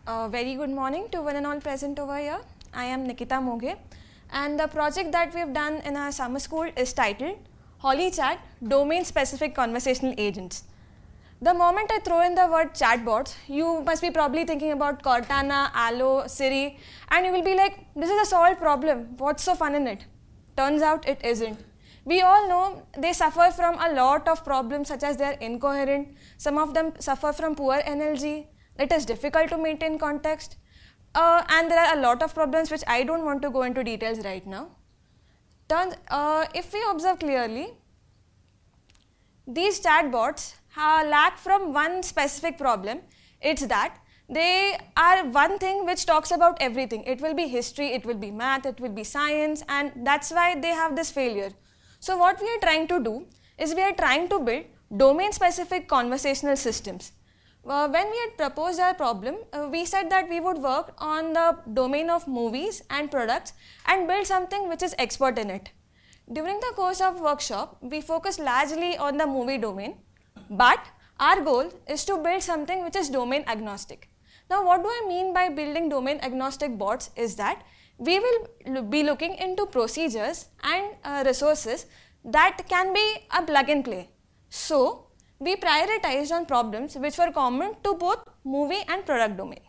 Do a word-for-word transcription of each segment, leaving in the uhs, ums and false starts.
A very good morning to one and all present over here. I am Nikita Moghe, and the project that we have done in our summer school is titled HollyChat Domain Specific Conversational Agents. The moment I throw in the word chatbots, you must be probably thinking about Cortana, Allo, Siri, and you will be like, this is a solved problem. What's so fun in it? Turns out it isn't. We all know they suffer from a lot of problems such as they are incoherent, some of them suffer from poor N L G, it is difficult to maintain context, uh, and there are a lot of problems which I don't want to go into details right now. Turns, uh, if we observe clearly, these chatbots uh, lack from one specific problem. It's that they are one thing which talks about everything. It will be history, it will be math, it will be science, and that's why they have this failure. So what we are trying to do is we are trying to build domain-specific conversational systems. Uh, when we had proposed our problem, uh, we said that we would work on the domain of movies and products and build something which is expert in it. During the course of workshop, we focused largely on the movie domain, but our goal is to build something which is domain agnostic. Now, what do I mean by building domain agnostic bots is that we will be looking into procedures and uh, resources that can be a plug and play. So, we prioritized on problems which were common to both movie and product domain.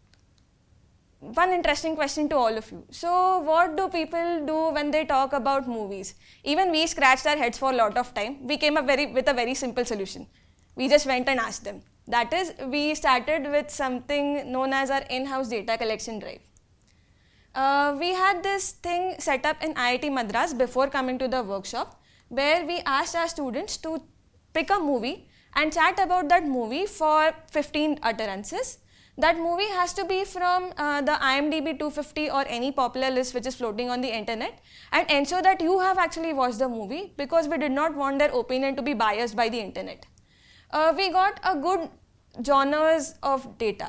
One interesting question to all of you. So, what do people do when they talk about movies? Even we scratched our heads for a lot of time. We came up very, with a very simple solution. We just went and asked them. That is, we started with something known as our in-house data collection drive. Uh, we had this thing set up in I I T Madras before coming to the workshop, where we asked our students to pick a movie and chat about that movie for fifteen utterances. That movie has to be from uh, the I M D B two fifty or any popular list which is floating on the internet, and ensure that you have actually watched the movie, because we did not want their opinion to be biased by the internet. Uh, we got a good genres of data.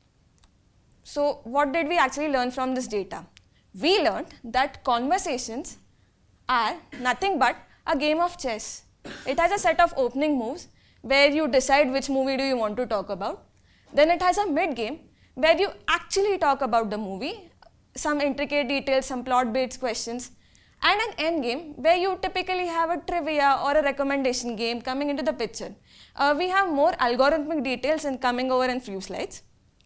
So what did we actually learn from this data? We learned that conversations are nothing but a game of chess. It has a set of opening moves where you decide which movie do you want to talk about. Then it has a mid-game where you actually talk about the movie, some intricate details, some plot-based questions, and an end game where you typically have a trivia or a recommendation game coming into the picture. Uh, we have more algorithmic details in coming over in few slides.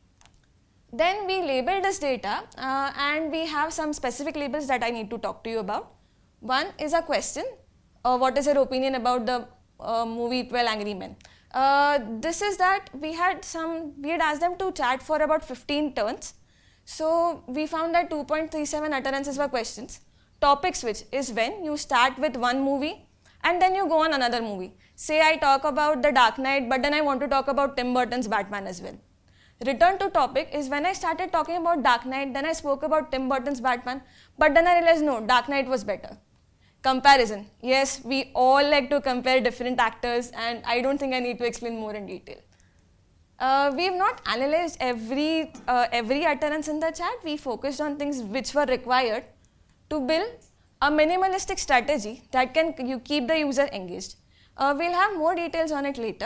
Then we label this data uh, and we have some specific labels that I need to talk to you about. One is a question, uh, what is your opinion about the uh, movie twelve Angry Men? Uh, this is that we had some, we had asked them to chat for about fifteen turns. So we found that two point three seven utterances were questions. Topic switch is when you start with one movie and then you go on another movie. Say I talk about The Dark Knight, but then I want to talk about Tim Burton's Batman as well. Return to topic is when I started talking about Dark Knight, then I spoke about Tim Burton's Batman, but then I realized no, Dark Knight was better. Comparison. Yes, we all like to compare different actors, and I don't think I need to explain more in detail. Uh, we have not analyzed every, uh, every utterance in the chat. We focused on things which were required to build a minimalistic strategy that can you keep the user engaged. Uh, we'll have more details on it later.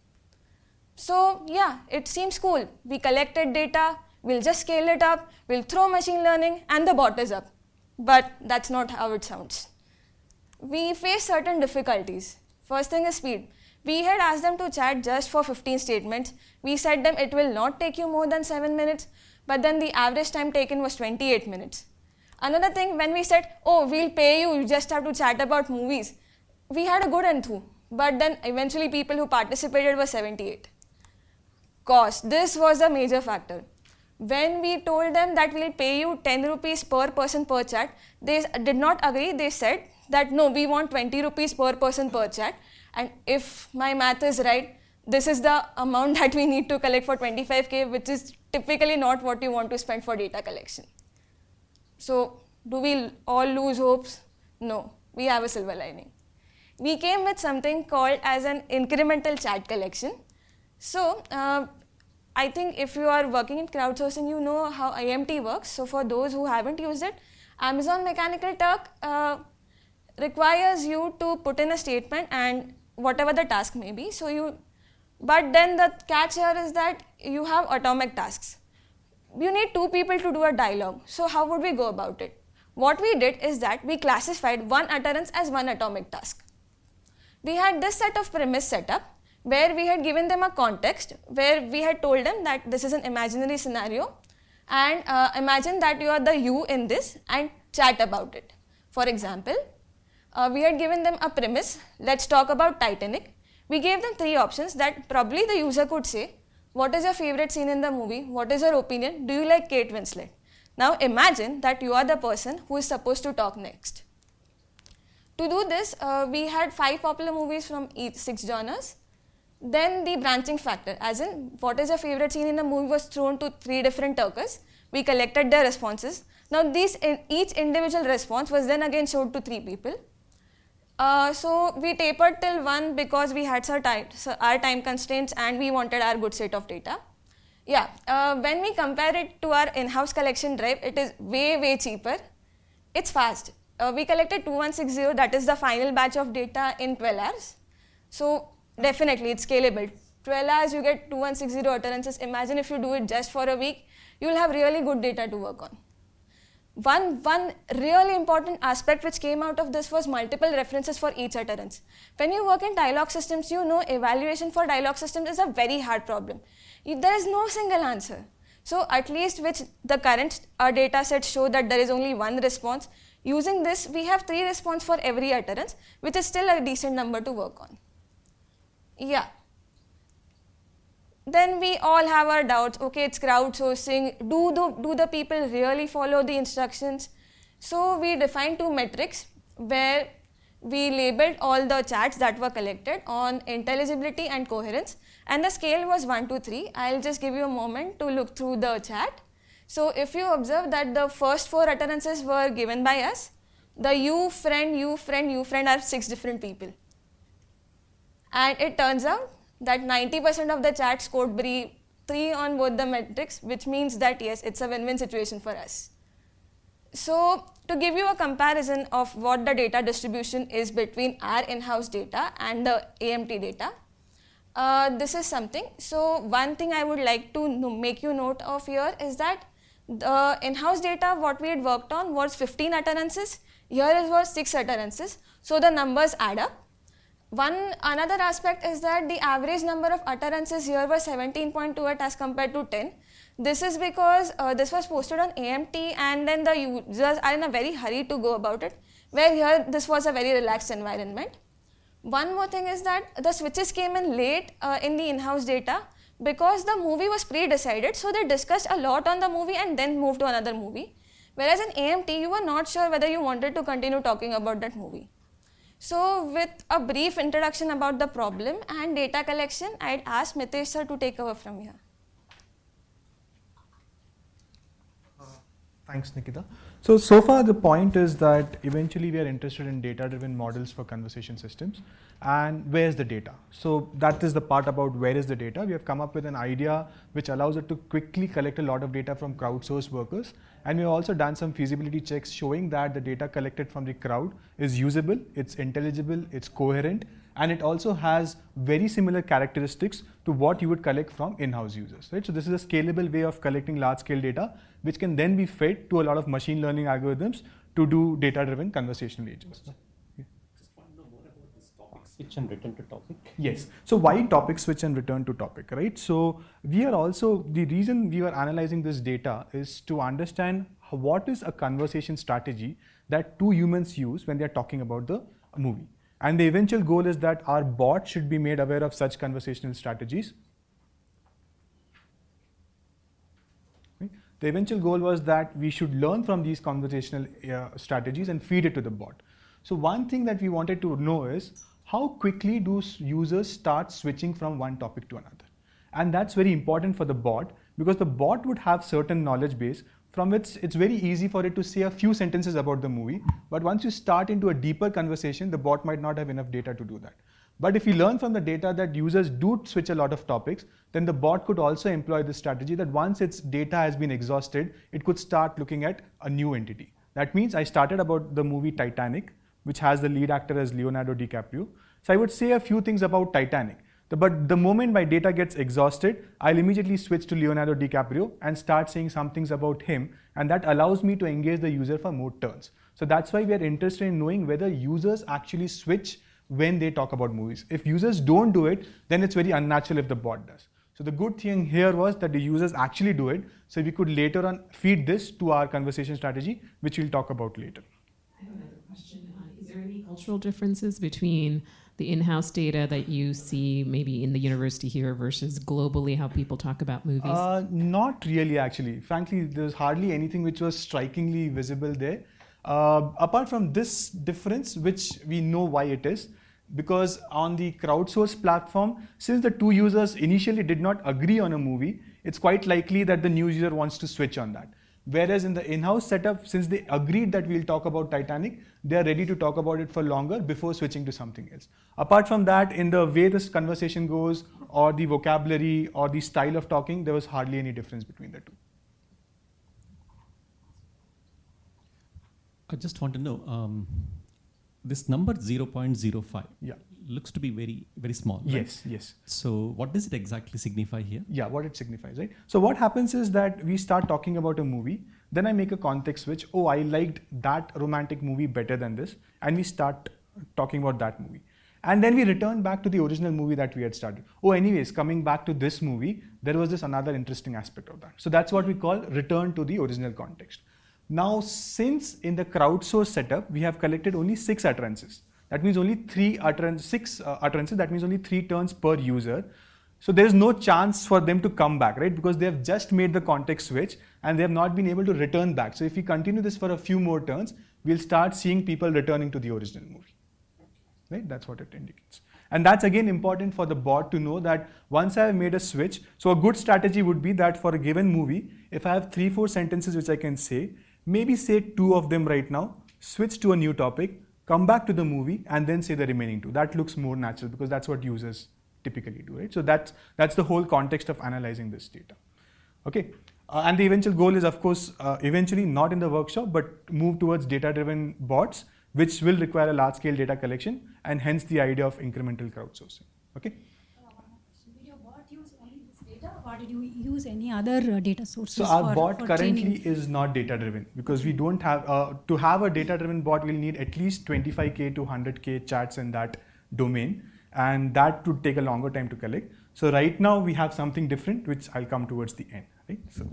So yeah, it seems cool. We collected data, we'll just scale it up, we'll throw machine learning, and the bot is up. But that's not how it sounds. We face certain difficulties. First thing is speed. We had asked them to chat just for fifteen statements. We said them it will not take you more than seven minutes, but then the average time taken was twenty-eight minutes. Another thing, when we said, oh, we'll pay you, you just have to chat about movies, we had a good enthu, but then eventually people who participated were seventy-eight. Cost. This was a major factor. When we told them that we'll pay you ten rupees per person per chat, they did not agree. They said that no, we want twenty rupees per person per chat. And if my math is right, this is the amount that we need to collect for twenty-five K, which is typically not what you want to spend for data collection. So, do we all lose hopes? No, we have a silver lining. We came with something called as an incremental chat collection. So, uh, I think if you are working in crowdsourcing, you know how I M T works. So, for those who haven't used it, Amazon Mechanical Turk uh, requires you to put in a statement and whatever the task may be. So, you, but then the catch here is that you have atomic tasks. you need two people to do a dialogue. So how would we go about it? What we did is that we classified one utterance as one atomic task. We had this set of premise set up where we had given them a context, where we had told them that this is an imaginary scenario, and uh, imagine that you are the you in this and chat about it. For example, uh, we had given them a premise, let's talk about Titanic. We gave them three options that probably the user could say, what is your favorite scene in the movie? What is your opinion? Do you like Kate Winslet? Now imagine that you are the person who is supposed to talk next. To do this, uh, we had five popular movies from each six genres. Then the branching factor, as in what is your favorite scene in the movie, was thrown to three different talkers. We collected their responses. Now these in, each individual response was then again showed to three people. Uh, so we tapered till one because we had our time, so our time constraints and we wanted our good set of data. Yeah, uh, when we compare it to our in-house collection drive, it is way, way cheaper. It's fast. Uh, we collected two one six zero, that is the final batch of data, in twelve hours. So definitely it's scalable. twelve hours you get two one six zero utterances. Imagine if you do it just for a week, you will have really good data to work on. One, one really important aspect which came out of this was multiple references for each utterance. When you work in dialogue systems, you know evaluation for dialogue systems is a very hard problem. There is no single answer. So at least which the current uh, data sets show that there is only one response. Using this, we have three responses for every utterance, which is still a decent number to work on. Yeah. Then we all have our doubts. Okay, it's crowdsourcing. Do the, do the people really follow the instructions? So we defined two metrics where we labeled all the chats that were collected on intelligibility and coherence. And the scale was one to three. I'll just give you a moment to look through the chat. So if you observe that the first four utterances were given by us, the you, friend, you, friend, you, friend are six different people. And it turns out that ninety percent of the chat scored three on both the metrics, which means that yes, it's a win-win situation for us. So to give you a comparison of what the data distribution is between our in-house data and the A M T data, uh, this is something. So one thing I would like to no- make you note of here is that the in-house data, what we had worked on was fifteen utterances. Here it was six utterances. So the numbers add up. One another aspect is that the average number of utterances here was seventeen point two eight as compared to ten. This is because uh, this was posted on A M T and then the users are in a very hurry to go about it, where here this was a very relaxed environment. One more thing is that the switches came in late uh, in the in-house data because the movie was pre-decided, so they discussed a lot on the movie and then moved to another movie. Whereas in A M T, you were not sure whether you wanted to continue talking about that movie. So with a brief introduction about the problem and data collection, I'd ask Mitesh sir to take over from here. Uh, thanks, Nikita. So, so far the point is that eventually we are interested in data-driven models for conversation systems. And where's the data? So that is the part about where is the data. We have come up with an idea which allows it to quickly collect a lot of data from crowdsourced workers. And we've also done some feasibility checks showing that the data collected from the crowd is usable, it's intelligible, it's coherent, and it also has very similar characteristics to what you would collect from in-house users. Right? So this is a scalable way of collecting large-scale data, which can then be fed to a lot of machine learning algorithms to do data-driven conversational agents. Switch and return to topic? Yes. So why topic switch and return to topic, right? So we are also, the reason we are analyzing this data is to understand how, what is a conversation strategy that two humans use when they are talking about the movie. And the eventual goal is that our bot should be made aware of such conversational strategies. Right? The eventual goal was that we should learn from these conversational uh, strategies and feed it to the bot. So one thing that we wanted to know is, how quickly do users start switching from one topic to another? And that's very important for the bot because the bot would have certain knowledge base from which it's very easy for it to say a few sentences about the movie. But once you start into a deeper conversation, the bot might not have enough data to do that. But if we learn from the data that users do switch a lot of topics, then the bot could also employ this strategy that once its data has been exhausted, it could start looking at a new entity. That means I started about the movie Titanic, which has the lead actor as Leonardo DiCaprio. So I would say a few things about Titanic. The, but the moment my data gets exhausted, I'll immediately switch to Leonardo DiCaprio and start saying some things about him, and that allows me to engage the user for more turns. So that's why we are interested in knowing whether users actually switch when they talk about movies. If users don't do it, then it's very unnatural if the bot does. So the good thing here was that the users actually do it, so we could later on feed this to our conversation strategy, which we'll talk about later. I have another question. Uh, is there any cultural differences between the in-house data that you see maybe in the university here versus globally how people talk about movies? Uh, not really, actually. Frankly, there's hardly anything which was strikingly visible there. Uh, apart from this difference, which we know why it is, because on the crowdsourced platform, since the two users initially did not agree on a movie, it's quite likely that the new user wants to switch on that. Whereas in the in-house setup, since they agreed that we'll talk about Titanic, they are ready to talk about it for longer before switching to something else. Apart from that, in the way this conversation goes, or the vocabulary, or the style of talking, there was hardly any difference between the two. I just want to know, um, this number zero point zero five yeah. looks to be very, very small. Right? Yes, yes. So what does it exactly signify here? Yeah, what it signifies, right? So what happens is that we start talking about a movie, then I make a context switch. Oh, I liked that romantic movie better than this. And we start talking about that movie. And then we return back to the original movie that we had started. Oh, anyways, coming back to this movie, there was this another interesting aspect of that. So that's what we call return to the original context. Now, since in the crowdsourced setup, we have collected only six utterances. That means only three utterances, six uh, utterances, that means only three turns per user. So there is no chance for them to come back, right? Because they have just made the context switch and they have not been able to return back. So if we continue this for a few more turns, we'll start seeing people returning to the original movie, right? That's what it indicates. And that's again important for the bot to know that once I have made a switch, so a good strategy would be that for a given movie, if I have three, four sentences which I can say, maybe say two of them right now, switch to a new topic, come back to the movie, and then say the remaining two. That looks more natural because that's what users typically do, right? So that's, that's the whole context of analyzing this data. Okay, uh, and the eventual goal is, of course, uh, eventually not in the workshop, but move towards data-driven bots, which will require a large-scale data collection, and hence the idea of incremental crowdsourcing. Okay. Did your bot use only this data, or did you use any other uh, data sources? So our for, bot for currently training? is not data-driven because we don't have, uh, to have a data-driven bot, we'll need at least twenty-five K to one hundred K chats in that domain, and that would take a longer time to collect. So right now we have something different, which I'll come towards the end, right? So,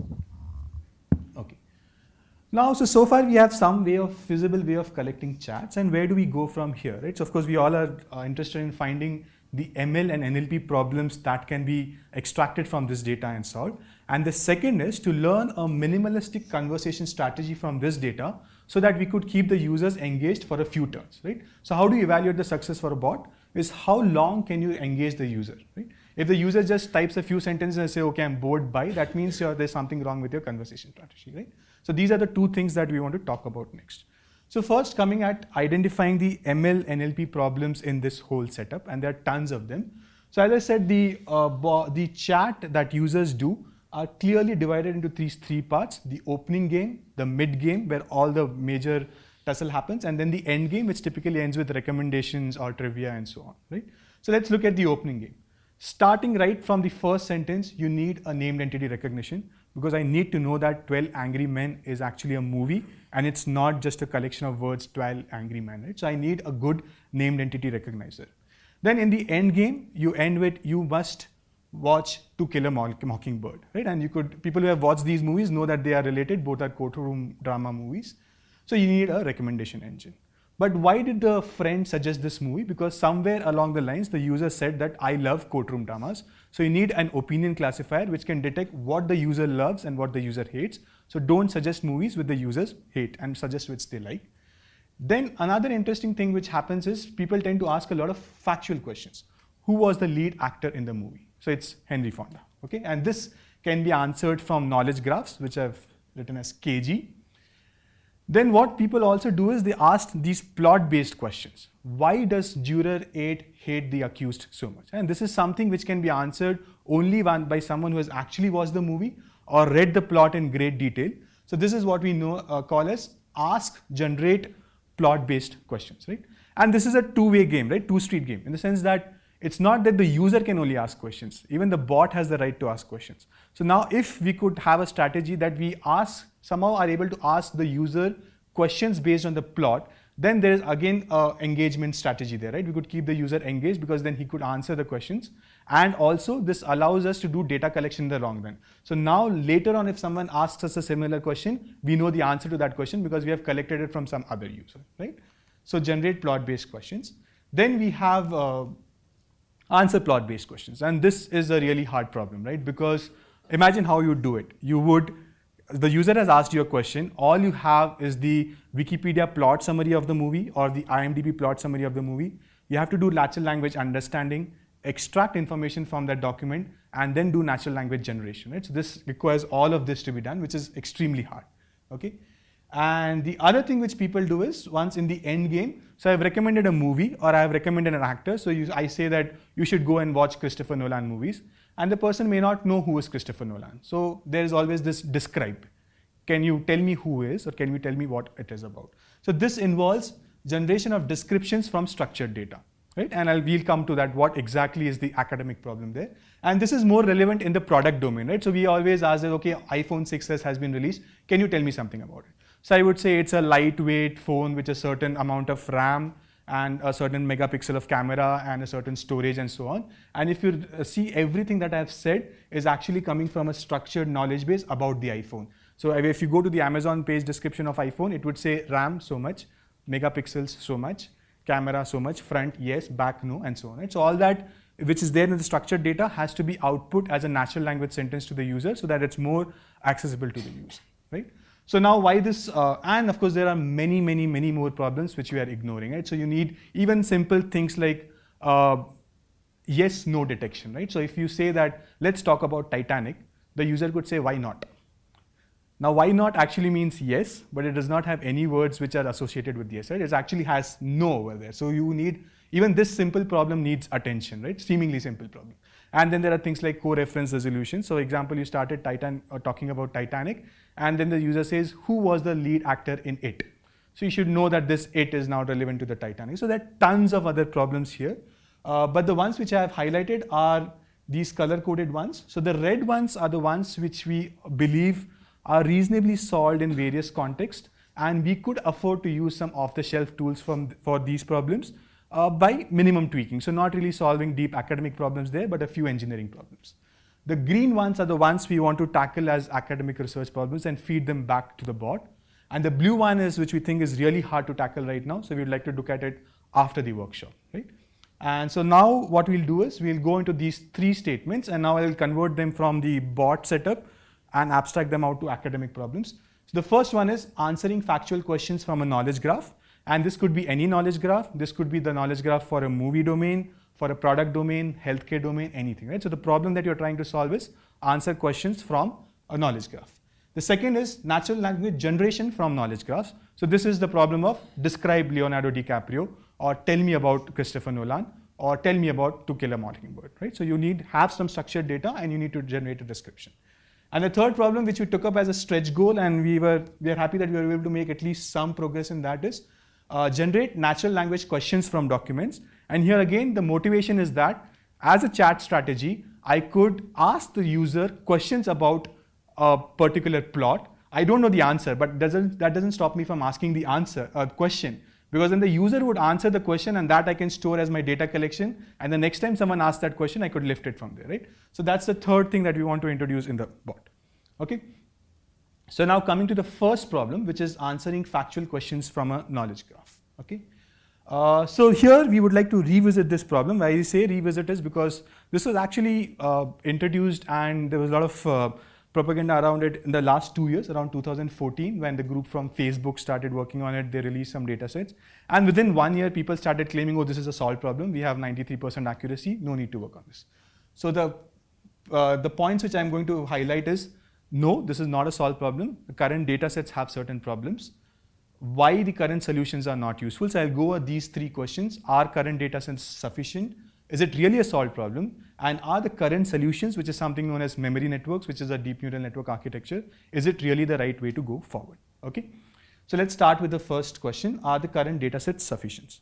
okay. Now, so, so far we have some way of, feasible way of collecting chats, and where do we go from here, right? So of course we all are uh, interested in finding the M L and N L P problems that can be extracted from this data and solved. And the second is to learn a minimalistic conversation strategy from this data so that we could keep the users engaged for a few turns, right? So how do you evaluate the success for a bot? Is how long can you engage the user, right? If the user just types a few sentences and say, okay, I'm bored by, that means you're, there's something wrong with your conversation strategy, right? So these are the two things that we want to talk about next. So first, coming at identifying the M L N L P problems in this whole setup, and there are tons of them. So as I said, the, uh, the chat that users do are clearly divided into these three parts: the opening game, the mid game, where all the major tussle happens, and then the end game, which typically ends with recommendations or trivia and so on, right? So let's look at the opening game. Starting right from the first sentence, you need a named entity recognition, because I need to know that twelve Angry Men is actually a movie and it's not just a collection of words, twelve Angry Men, right? So I need a good named entity recognizer. Then in the end game, you end with, you must watch To Kill a Mockingbird, right? And you could, people who have watched these movies know that they are related, both are courtroom drama movies. So you need a recommendation engine. But why did the friend suggest this movie? Because somewhere along the lines, the user said that I love courtroom dramas. So you need an opinion classifier which can detect what the user loves and what the user hates. So don't suggest movies with the users hate, and suggest which they like. Then another interesting thing which happens is people tend to ask a lot of factual questions. Who was the lead actor in the movie? So it's Henry Fonda, okay? And this can be answered from knowledge graphs, which I've written as K G. Then what people also do is they ask these plot-based questions. Why does juror eight hate the accused so much? And this is something which can be answered only one by someone who has actually watched the movie or read the plot in great detail. So this is what we know uh, call as ask, generate plot-based questions, right? And this is a two-way game, right? Two-street game, in the sense that It's not that the user can only ask questions. Even the bot has the right to ask questions. So now if we could have a strategy that we ask, somehow are able to ask the user questions based on the plot, then there is again a engagement strategy there, right? We could keep the user engaged because then he could answer the questions. And also this allows us to do data collection in the long run. So now later on, if someone asks us a similar question, we know the answer to that question because we have collected it from some other user, right? So generate plot-based questions. Then we have uh, answer plot-based questions. And this is a really hard problem, right? Because imagine how you do it. You would, the user has asked you a question. All you have is the Wikipedia plot summary of the movie or the I M D B plot summary of the movie. You have to do natural language understanding, extract information from that document, and then do natural language generation, right? So this requires all of this to be done, which is extremely hard, okay? And the other thing which people do is, once in the end game, so I've recommended a movie or I've recommended an actor. So you, I say that you should go and watch Christopher Nolan movies. And the person may not know who is Christopher Nolan. So there is always this describe. Can you tell me who is, or can you tell me what it is about? So this involves generation of descriptions from structured data, right? And I'll, we'll come to that, what exactly is the academic problem there. And this is more relevant in the product domain, right? So we always ask that, okay, iPhone six S has been released. Can you tell me something about it? So I would say it's a lightweight phone with a certain amount of RAM and a certain megapixel of camera and a certain storage and so on. And if you see, everything that I've said is actually coming from a structured knowledge base about the iPhone. So if you go to the Amazon page description of iPhone, it would say RAM so much, megapixels so much, camera so much, front yes, back no, and so on. Right? So all that which is there in the structured data has to be output as a natural language sentence to the user so that it's more accessible to the user, right? So now why this, uh, and of course there are many, many, many more problems which we are ignoring, right? So you need even simple things like uh, yes, no detection, right? So if you say that, let's talk about Titanic, the user could say, why not? Now, why not actually means yes, but it does not have any words which are associated with yes, right? It actually has no over there. So you need, even this simple problem needs attention, right? Seemingly simple problem. And then there are things like co-reference resolution. So example, you started Titan, or talking about Titanic, and then the user says, who was the lead actor in it? So you should know that this it is now relevant to the Titanic. So there are tons of other problems here. Uh, but the ones which I have highlighted are these color-coded ones. So the red ones are the ones which we believe are reasonably solved in various contexts, and we could afford to use some off-the-shelf tools from, for these problems uh, by minimum tweaking. So not really solving deep academic problems there, but a few engineering problems. The green ones are the ones we want to tackle as academic research problems and feed them back to the bot. And the blue one is which we think is really hard to tackle right now, so we'd like to look at it after the workshop, right? And so now what we'll do is we'll go into these three statements, and now I'll convert them from the bot setup and abstract them out to academic problems. So the first one is answering factual questions from a knowledge graph. And this could be any knowledge graph. This could be the knowledge graph for a movie domain, for a product domain, healthcare domain, anything, right? So the problem that you're trying to solve is answer questions from a knowledge graph. The second is natural language generation from knowledge graphs. So this is the problem of describe Leonardo DiCaprio, or tell me about Christopher Nolan, or tell me about To Kill a Mockingbird, right? So you need have some structured data and you need to generate a description. And the third problem which we took up as a stretch goal, and we were we are happy that we were able to make at least some progress in that, is uh, generate natural language questions from documents. And here again, the motivation is that as a chat strategy, I could ask the user questions about a particular plot. I don't know the answer, but doesn't, that doesn't stop me from asking the answer, uh, question. Because then the user would answer the question, and that I can store as my data collection. And the next time someone asks that question, I could lift it from there, right? So that's the third thing that we want to introduce in the bot, okay? So now coming to the first problem, which is answering factual questions from a knowledge graph, okay? Uh, so here we would like to revisit this problem. Why I say revisit is because this was actually uh, introduced, and there was a lot of uh, propaganda around it in the last two years, around two thousand fourteen, when the group from Facebook started working on it. They released some data sets. And within one year, people started claiming, oh, this is a solved problem. We have ninety-three percent accuracy. No need to work on this. So the, uh, the points which I'm going to highlight is, no, this is not a solved problem. The current data sets have certain problems. Why the current solutions are not useful. So I'll go over these three questions. Are current data sets sufficient? Is it really a solved problem? And are the current solutions, which is something known as memory networks, which is a deep neural network architecture, is it really the right way to go forward? Okay. So let's start with the first question. Are the current data sets sufficient?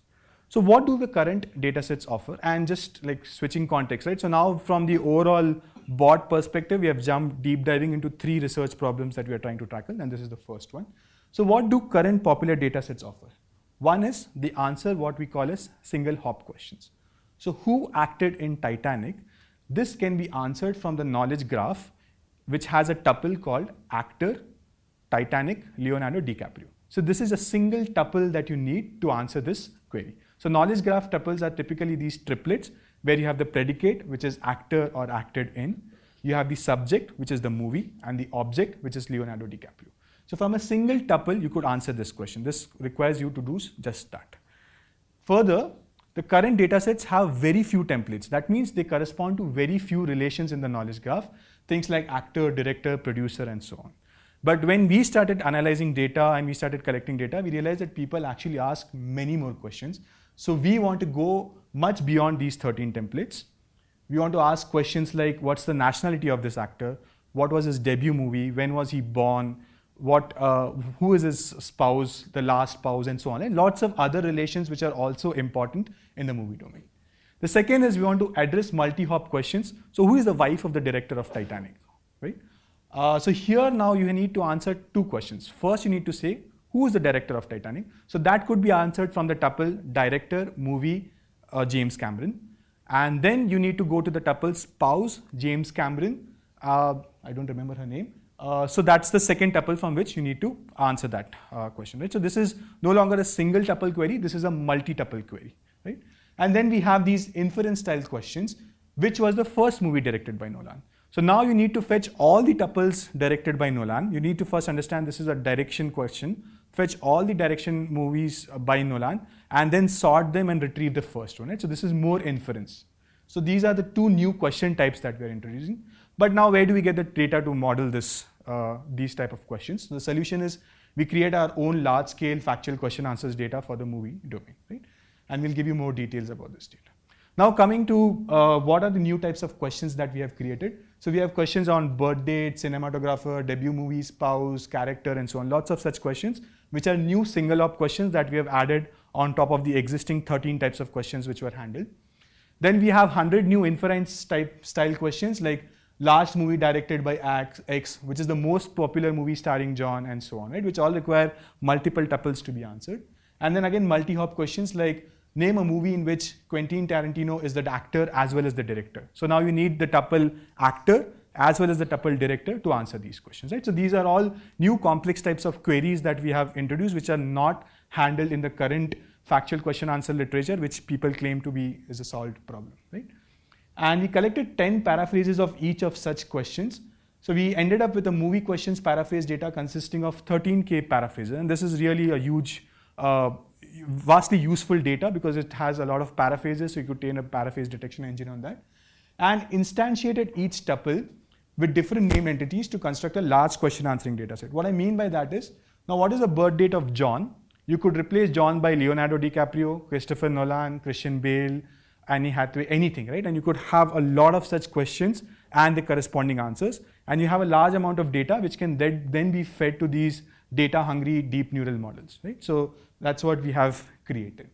So what do the current data sets offer? And just like switching context, right? So now from the overall bot perspective, we have jumped deep diving into three research problems that we are trying to tackle, and this is the first one. So what do current popular data sets offer? One is the answer what we call as single hop questions. So who acted in Titanic? This can be answered from the knowledge graph, which has a tuple called actor, Titanic, Leonardo DiCaprio. So this is a single tuple that you need to answer this query. So knowledge graph tuples are typically these triplets where you have the predicate, which is actor or acted in. You have the subject, which is the movie, and the object, which is Leonardo DiCaprio. So from a single tuple, you could answer this question. This requires you to do just that. Further, the current datasets have very few templates. That means they correspond to very few relations in the knowledge graph, things like actor, director, producer, and so on. But when we started analyzing data and we started collecting data, we realized that people actually ask many more questions. So we want to go much beyond these thirteen templates. We want to ask questions like, what's the nationality of this actor? What was his debut movie? When was he born? What, uh, who is his spouse, the last spouse, and so on. And lots of other relations which are also important in the movie domain. The second is we want to address multi-hop questions. So who is the wife of the director of Titanic, right? Uh, so here now you need to answer two questions. First, you need to say, who is the director of Titanic? So that could be answered from the tuple director, movie, uh, James Cameron. And then you need to go to the tuple spouse, James Cameron. Uh, I don't remember her name. Uh, so that's the second tuple from which you need to answer that uh, question, right? So this is no longer a single tuple query. This is a multi-tuple query, right? And then we have these inference style questions, which was the first movie directed by Nolan. So now you need to fetch all the tuples directed by Nolan. You need to first understand this is a direction question, fetch all the direction movies by Nolan, and then sort them and retrieve the first one, right? So this is more inference. So these are the two new question types that we are introducing. But now where do we get the data to model this, uh, these type of questions? So the solution is we create our own large scale factual question answers data for the movie domain, right? And we'll give you more details about this data. Now coming to uh, what are the new types of questions that we have created. So we have questions on birth date, cinematographer, debut movie, spouse, character, and so on. Lots of such questions, which are new single op questions that we have added on top of the existing thirteen types of questions which were handled. Then we have one hundred new inference type style questions like last movie directed by X, which is the most popular movie starring John, and so on, right? Which all require multiple tuples to be answered. And then again, multi-hop questions like name a movie in which Quentin Tarantino is the actor as well as the director. So now you need the tuple actor as well as the tuple director to answer these questions, right? So these are all new complex types of queries that we have introduced, which are not handled in the current factual question answer literature, which people claim to be is a solved problem, right? And we collected ten paraphrases of each of such questions. So we ended up with a movie questions paraphrase data consisting of thirteen K paraphrases. And this is really a huge, uh, vastly useful data because it has a lot of paraphrases. So you could train a paraphrase detection engine on that. And instantiated each tuple with different named entities to construct a large question answering data set. What I mean by that is, now what is the birth date of John? You could replace John by Leonardo DiCaprio, Christopher Nolan, Christian Bale, Annie Hathaway, anything, right? And you could have a lot of such questions and the corresponding answers. And you have a large amount of data which can then be fed to these data hungry deep neural models, right? So that's what we have created.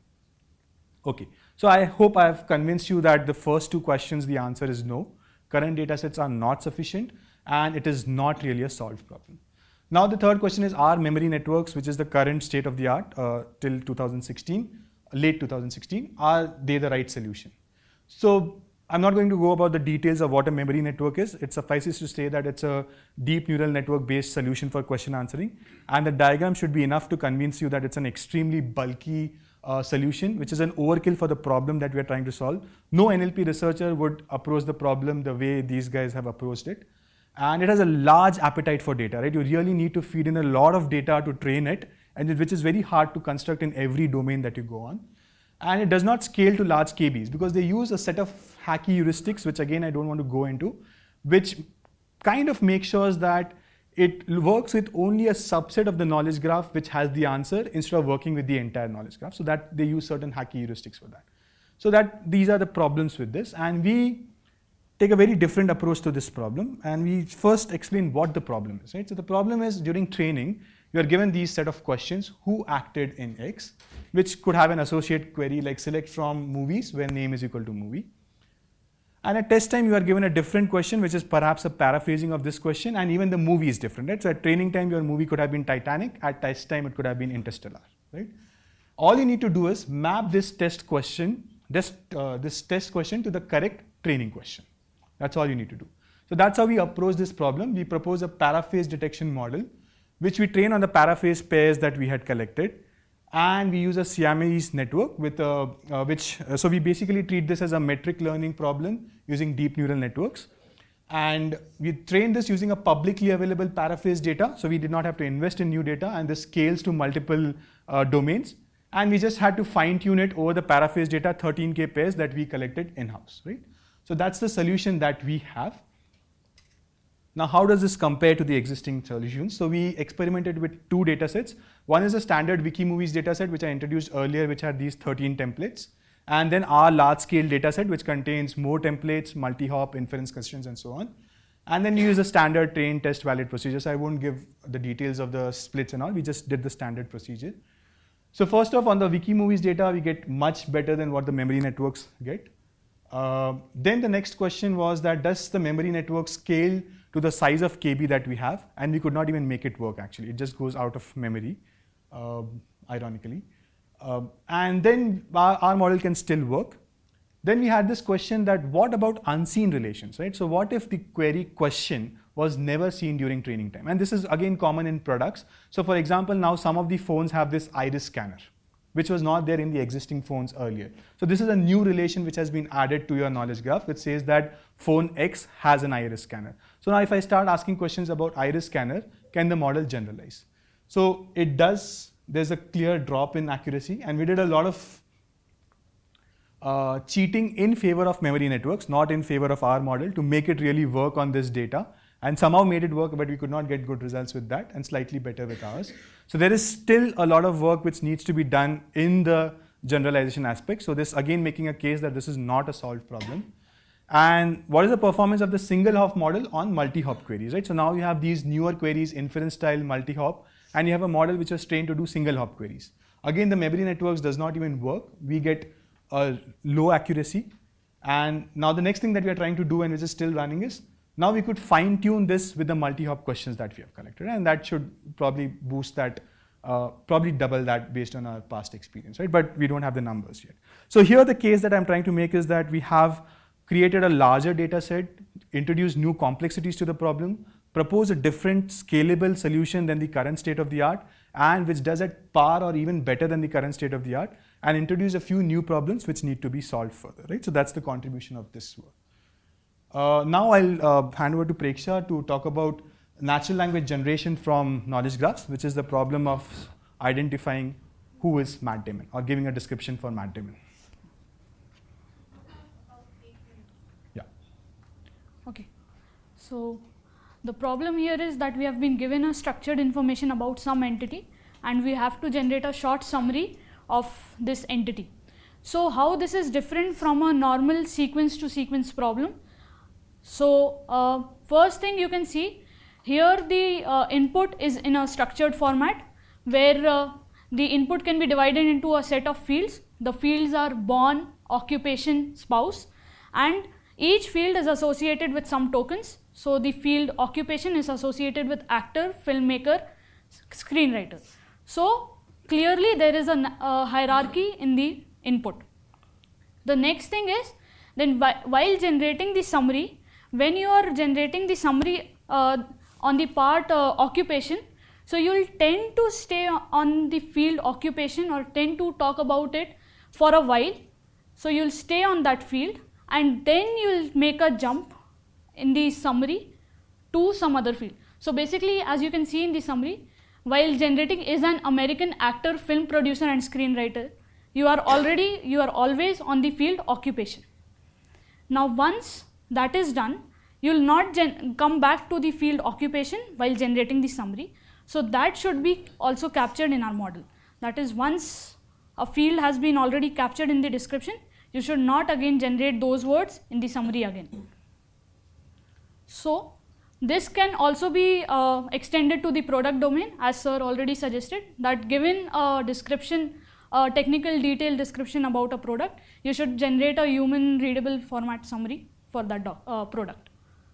Okay, so I hope I have convinced you that the first two questions, the answer is no. Current data sets are not sufficient and it is not really a solved problem. Now the third question is, are memory networks, which is the current state of the art uh, till two thousand sixteen, late two thousand sixteen, are they the right solution? So I'm not going to go about the details of what a memory network is. It suffices to say that it's a deep neural network based solution for question answering. And the diagram should be enough to convince you that it's an extremely bulky uh, solution, which is an overkill for the problem that we are trying to solve. No N L P researcher would approach the problem the way these guys have approached it. And it has a large appetite for data, right? You really need to feed in a lot of data to train it, and which is very hard to construct in every domain that you go on. And it does not scale to large K Bs because they use a set of hacky heuristics, which again I don't want to go into, which kind of make sure that it works with only a subset of the knowledge graph which has the answer instead of working with the entire knowledge graph. So that they use certain hacky heuristics for that. So that these are the problems with this, and we take a very different approach to this problem, and we first explain what the problem is, right? So the problem is, during training, you are given these set of questions, who acted in X, which could have an associate query like select from movies where name is equal to movie. And at test time, you are given a different question, which is perhaps a paraphrasing of this question, and even the movie is different, right? So at training time, your movie could have been Titanic. At test time, it could have been Interstellar, right? All you need to do is map this test question, this, uh, this test question to the correct training question. That's all you need to do. So that's how we approach this problem. We propose a paraphrase detection model, which we train on the paraphrase pairs that we had collected. And we use a Siamese network with a, uh, which, uh, so we basically treat this as a metric learning problem using deep neural networks. And we trained this using a publicly available paraphrase data. So we did not have to invest in new data, and this scales to multiple uh, domains. And we just had to fine tune it over the paraphrase data thirteen K pairs that we collected in-house, right? So that's the solution that we have. Now, how does this compare to the existing solutions? So we experimented with two data sets. One is a standard Wikimovies data set, which I introduced earlier, which had these thirteen templates. And then our large-scale data set, which contains more templates, multi-hop, inference questions, and so on. And then you use a standard train, test, valid procedure. So I won't give the details of the splits and all. We just did the standard procedure. So first off, on the Wikimovies data, we get much better than what the memory networks get. Uh, then the next question was that does the memory network scale to the size of K B that we have? And we could not even make it work, actually. It just goes out of memory, uh, ironically. Uh, and then our, our model can still work. Then we had this question that what about unseen relations, right? So what if the query question was never seen during training time? And this is again common in products. So for example, now some of the phones have this iris scanner, which was not there in the existing phones earlier. So this is a new relation which has been added to your knowledge graph, which says that phone X has an iris scanner. So now if I start asking questions about iris scanner, can the model generalize? So it does. There's a clear drop in accuracy, and we did a lot of uh, cheating in favor of memory networks, not in favor of our model, to make it really work on this data, and somehow made it work, but we could not get good results with that, and slightly better with ours. So there is still a lot of work which needs to be done in the generalization aspect. So this again making a case that this is not a solved problem. And what is the performance of the single hop model on multi-hop queries, right? So now you have these newer queries, inference style multi-hop, and you have a model which was trained to do single hop queries. Again, the memory networks does not even work. We get a low accuracy. And now the next thing that we are trying to do, and which is still running, is now we could fine tune this with the multi-hop questions that we have collected. And that should probably boost that, uh, probably double that based on our past experience, right? But we don't have the numbers yet. So here the case that I'm trying to make is that we have created a larger data set, introduced new complexities to the problem, propose a different scalable solution than the current state of the art, and which does at par or even better than the current state of the art, and introduce a few new problems which need to be solved further, right? So that's the contribution of this work. Uh, now I'll uh, hand over to Preksha to talk about natural language generation from knowledge graphs, which is the problem of identifying who is Matt Damon, or giving a description for Matt Damon. Yeah. Okay. So the problem here is that we have been given a structured information about some entity, and we have to generate a short summary of this entity. So how this is different from a normal sequence to sequence problem? So uh, first thing you can see here, the uh, input is in a structured format where uh, the input can be divided into a set of fields. The fields are born, occupation, spouse, and each field is associated with some tokens. So the field occupation is associated with actor, filmmaker, screenwriter. So clearly there is a, a hierarchy in the input. The next thing is, then while generating the summary, when you are generating the summary uh, on the part uh, occupation, so you will tend to stay on the field occupation or tend to talk about it for a while. So you will stay on that field, and then you will make a jump in the summary to some other field. So basically, as you can see in the summary, while generating is an American actor, film producer and screenwriter, you are already, you are always on the field occupation. Now once that is done, you will not gen come back to the field occupation while generating the summary. So that should be also captured in our model. That is, once a field has been already captured in the description, you should not again generate those words in the summary again. So this can also be uh, extended to the product domain, as sir already suggested, that given a description, a technical detailed description about a product, you should generate a human readable format summary for that uh, product.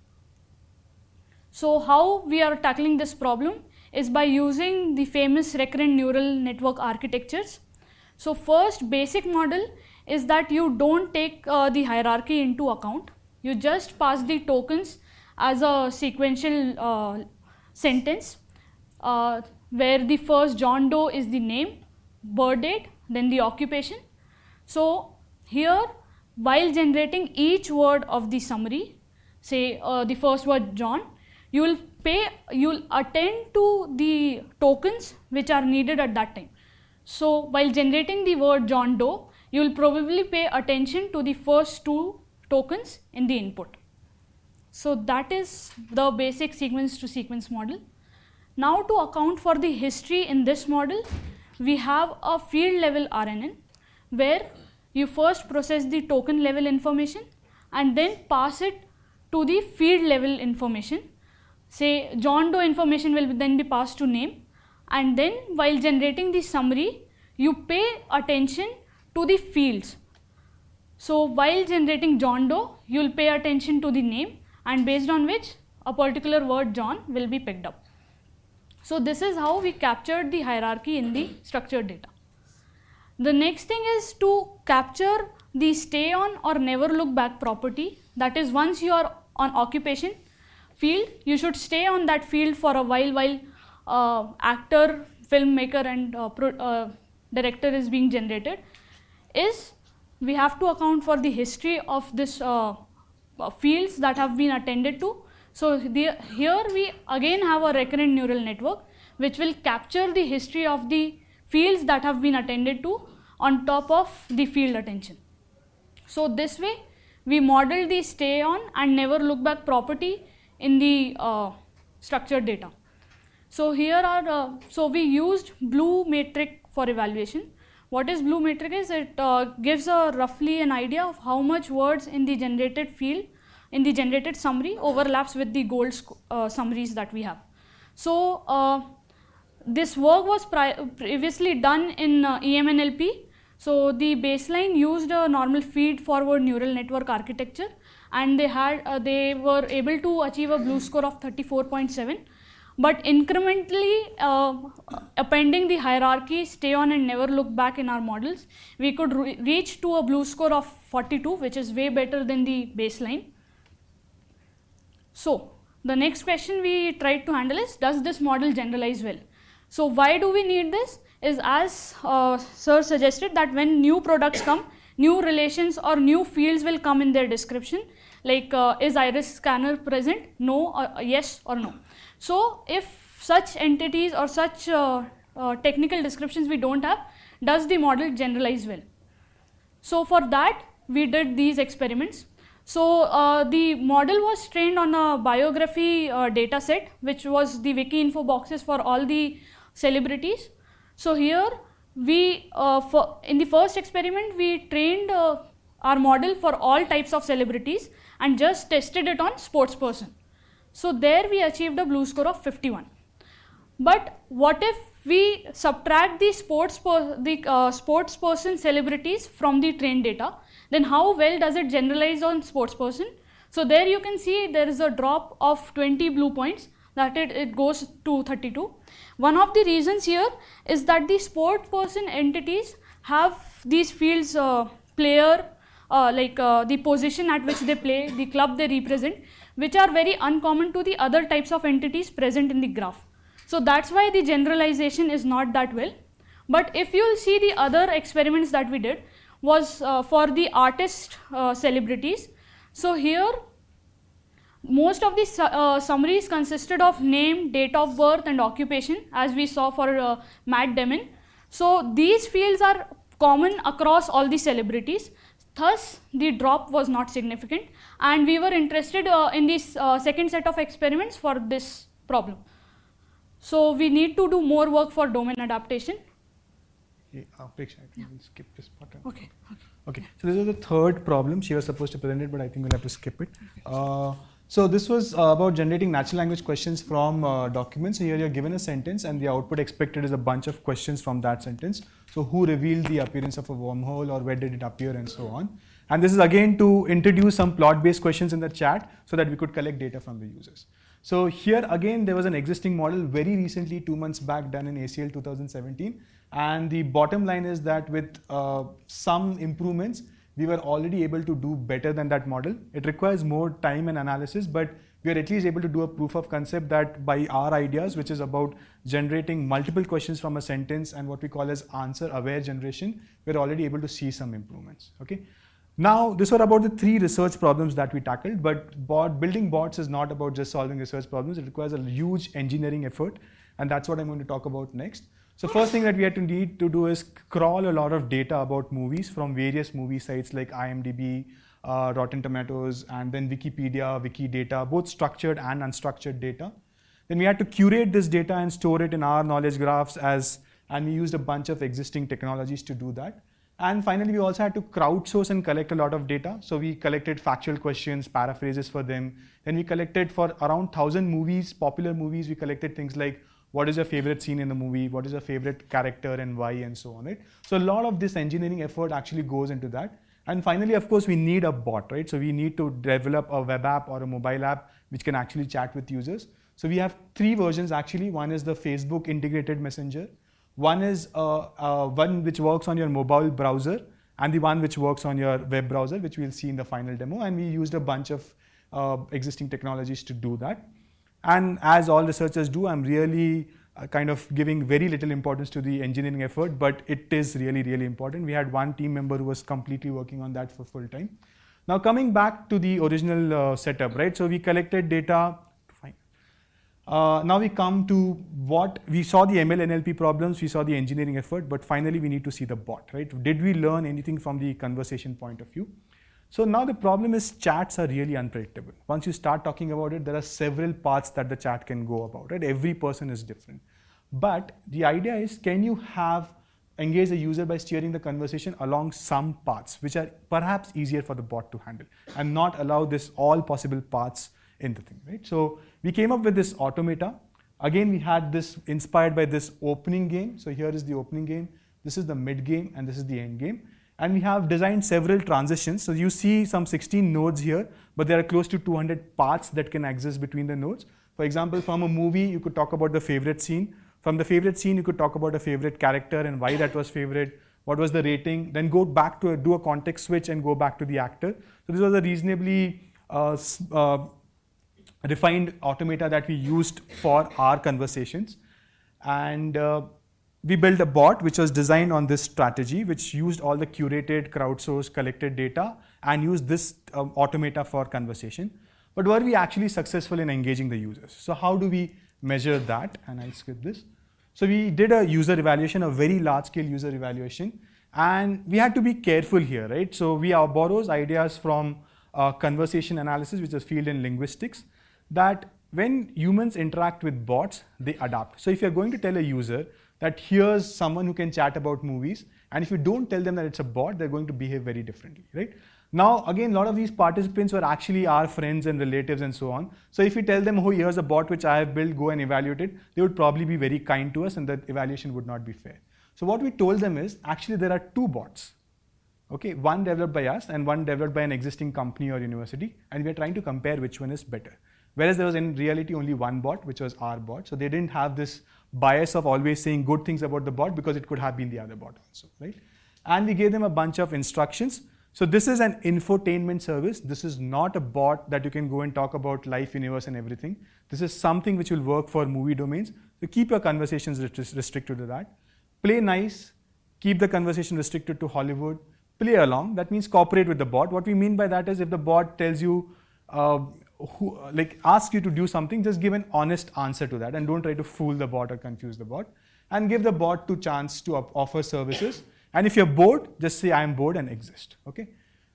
So how we are tackling this problem is by using the famous recurrent neural network architectures. So first basic model is that you don't take uh, the hierarchy into account. You just pass the tokens as a sequential uh, sentence uh, where the first John Doe is the name, birth date, then the occupation. So here, while generating each word of the summary, say uh, the first word John, you will pay, you will attend to the tokens which are needed at that time. So while generating the word John Doe, you will probably pay attention to the first two tokens in the input. So that is the basic sequence to sequence model. Now to account for the history in this model, we have a field level R N N where you first process the token level information and then pass it to the field level information. Say John Doe information will then be passed to name, and then while generating the summary, you pay attention to the fields. So while generating John Doe, you will pay attention to the name, and based on which a particular word John will be picked up. So this is how we captured the hierarchy in the structured data. The next thing is to capture the stay on or never look back property. That is, once you are on occupation field, you should stay on that field for a while while uh, actor, filmmaker and uh, pro, uh, director is being generated. Is we have to account for the history of this uh, uh, fields that have been attended to. So the, here we again have a recurrent neural network which will capture the history of the fields that have been attended to on top of the field attention. So this way we model the stay on and never look back property in the uh, structured data. So here are, uh, so we used Blue Metric for evaluation. What is Blue Metric is, it uh, gives a roughly an idea of how much words in the generated field, in the generated summary overlaps with the gold uh, summaries that we have. So uh, this work was previously done in uh, E M N L P. So the baseline used a normal feed forward neural network architecture, and they had uh, they were able to achieve a BLEU score of thirty-four point seven. But incrementally uh, appending the hierarchy, stay on and never look back in our models, we could re reach to a BLEU score of forty-two, which is way better than the baseline. So the next question we tried to handle is, does this model generalize well? So why do we need this? Is as uh, sir suggested that when new products come, new relations or new fields will come in their description, like uh, is iris scanner present? No, or uh, yes or no. So if such entities or such uh, uh, technical descriptions we don't have, does the model generalize well? So for that we did these experiments. So uh, the model was trained on a biography uh, data set, which was the wiki info boxes for all the celebrities. So here we, uh, for in the first experiment, we trained uh, our model for all types of celebrities and just tested it on sports person. So there we achieved a BLEU score of fifty-one. But what if we subtract the sports per, the uh, sports person celebrities from the trained data? Then how well does it generalize on sports person? So there you can see there is a drop of twenty BLEU points, that it, it goes to thirty-two. One of the reasons here is that the sport person entities have these fields, uh, player, uh, like uh, the position at which they play, the club they represent, which are very uncommon to the other types of entities present in the graph. So that's why the generalization is not that well. But if you will see the other experiments that we did was uh, for the artist uh, celebrities. So here most of the su uh, summaries consisted of name, date of birth and occupation, as we saw for uh, Matt Damon. So these fields are common across all the celebrities. Thus the drop was not significant, and we were interested uh, in this uh, second set of experiments for this problem. So we need to do more work for domain adaptation. Yeah, uh, Preksha, I think yeah. we'll skip this part. Okay. Okay. Okay. So this is the third problem. She was supposed to present it, but I think we'll have to skip it. Uh, So this was uh, about generating natural language questions from uh, documents. So here you're given a sentence and the output expected is a bunch of questions from that sentence. So who revealed the appearance of a wormhole, or where did it appear, and so on. And this is again to introduce some plot-based questions in the chat so that we could collect data from the users. So here again there was an existing model very recently, two months back, done in A C L two thousand seventeen. And the bottom line is that with uh, some improvements, we were already able to do better than that model. It requires more time and analysis, but we are at least able to do a proof of concept that by our ideas, which is about generating multiple questions from a sentence and what we call as answer-aware generation, we're already able to see some improvements. Okay. Now, this were about the three research problems that we tackled, but bot, building bots is not about just solving research problems. It requires a huge engineering effort, and that's what I'm going to talk about next. So first thing that we had to need to do is crawl a lot of data about movies from various movie sites like I M D B, uh, Rotten Tomatoes, and then Wikipedia, Wikidata, both structured and unstructured data. Then we had to curate this data and store it in our knowledge graphs as, and we used a bunch of existing technologies to do that. And finally, we also had to crowdsource and collect a lot of data. So we collected factual questions, paraphrases for them. Then we collected for around one thousand movies, popular movies, we collected things like what is your favorite scene in the movie, what is your favorite character and why, and so on, right? So a lot of this engineering effort actually goes into that. And finally, of course, we need a bot, right? So we need to develop a web app or a mobile app which can actually chat with users. So we have three versions actually. One is the Facebook integrated messenger. One is uh, uh, one which works on your mobile browser, and the one which works on your web browser, which we'll see in the final demo. And we used a bunch of uh, existing technologies to do that. And as all researchers do, I'm really uh, kind of giving very little importance to the engineering effort, but it is really, really important. We had one team member who was completely working on that for full time. Now coming back to the original uh, setup, right? So we collected data. Fine. Uh, now we come to what we saw the M L N L P problems, we saw the engineering effort, but finally we need to see the bot, right? Did we learn anything from the conversation point of view? So now the problem is chats are really unpredictable. Once you start talking about it, there are several paths that the chat can go about, right? Every person is different. But the idea is, can you have engage the user by steering the conversation along some paths, which are perhaps easier for the bot to handle, and not allow this all possible paths in the thing, right? So we came up with this automata. Again, we had this inspired by this opening game. So here is the opening game. This is the mid game, and this is the end game. And we have designed several transitions. So you see some sixteen nodes here, but there are close to two hundred paths that can exist between the nodes. For example, from a movie, you could talk about the favorite scene. From the favorite scene, you could talk about a favorite character and why that was favorite, what was the rating, then go back to a, do a context switch and go back to the actor. So this was a reasonably uh, uh, refined automata that we used for our conversations. And uh, we built a bot which was designed on this strategy, which used all the curated, crowdsourced, collected data and used this um, automata for conversation. But were we actually successful in engaging the users? So how do we measure that? And I'll skip this. So we did a user evaluation, a very large scale user evaluation. And we had to be careful here, right? So we are borrows ideas from uh, conversation analysis, which is field in linguistics, that when humans interact with bots, they adapt. So if you're going to tell a user that here's someone who can chat about movies, and if you don't tell them that it's a bot, they're going to behave very differently, right? Now, again, a lot of these participants were actually our friends and relatives and so on. So if you tell them, oh, here's a bot which I have built, go and evaluate it, they would probably be very kind to us and the evaluation would not be fair. So what we told them is, actually there are two bots, okay? One developed by us and one developed by an existing company or university, and we're trying to compare which one is better. Whereas there was in reality only one bot, which was our bot. So they didn't have this bias of always saying good things about the bot because it could have been the other bot also, right? And we gave them a bunch of instructions. So this is an infotainment service. This is not a bot that you can go and talk about life, universe and everything. This is something which will work for movie domains. So keep your conversations restricted to that. Play nice, keep the conversation restricted to Hollywood, play along. That means cooperate with the bot. What we mean by that is if the bot tells you, uh, who, like asks you to do something, just give an honest answer to that and don't try to fool the bot or confuse the bot, and give the bot to chance to offer services. And if you're bored, just say I am bored and exist, okay?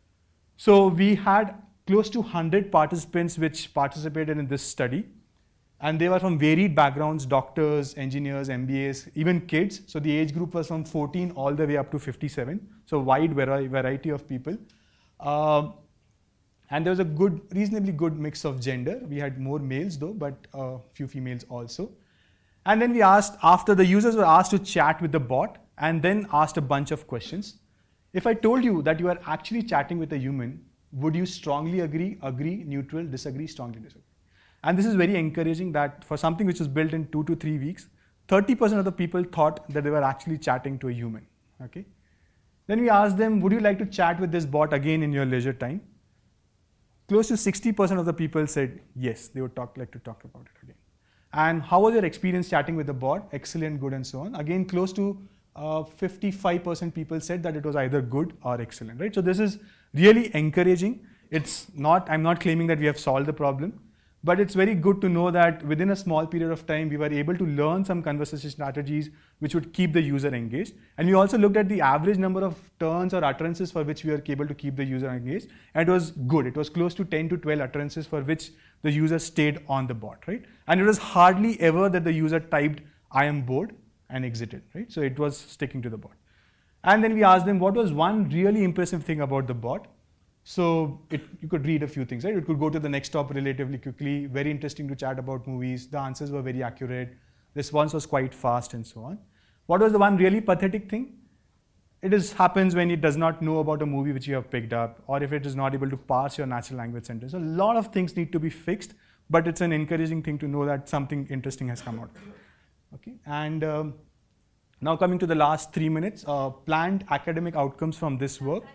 So we had close to one hundred participants which participated in this study, and they were from varied backgrounds, doctors, engineers, M B As, even kids. So the age group was from fourteen all the way up to fifty-seven, so wide variety of people. Uh, And there was a good, reasonably good mix of gender. We had more males though, but a few females also. And then we asked, after the users were asked to chat with the bot, and then asked a bunch of questions. If I told you that you are actually chatting with a human, would you strongly agree, agree, neutral, disagree, strongly disagree? And this is very encouraging that for something which was built in two to three weeks, thirty percent of the people thought that they were actually chatting to a human. Okay. Then we asked them, would you like to chat with this bot again in your leisure time? Close to sixty percent of the people said yes, they would talk, like to talk about it again. And how was your experience chatting with the bot? Excellent, good, and so on. Again, close to uh, fifty-five percent people said that it was either good or excellent, right? So this is really encouraging. It's not, I'm not claiming that we have solved the problem, but it's very good to know that within a small period of time, we were able to learn some conversation strategies which would keep the user engaged. And we also looked at the average number of turns or utterances for which we were able to keep the user engaged. And it was good. It was close to ten to twelve utterances for which the user stayed on the bot, right? And it was hardly ever that the user typed, I am bored, and exited, right? So it was sticking to the bot. And then we asked them what was one really impressive thing about the bot. So it, you could read a few things, right? It could go to the next stop relatively quickly, very interesting to chat about movies, the answers were very accurate, response was quite fast, and so on. What was the one really pathetic thing? It is, happens when it does not know about a movie which you have picked up, or if it is not able to parse your natural language sentence. So a lot of things need to be fixed, but it's an encouraging thing to know that something interesting has come out. Okay, and um, now coming to the last three minutes, uh, planned academic outcomes from this work.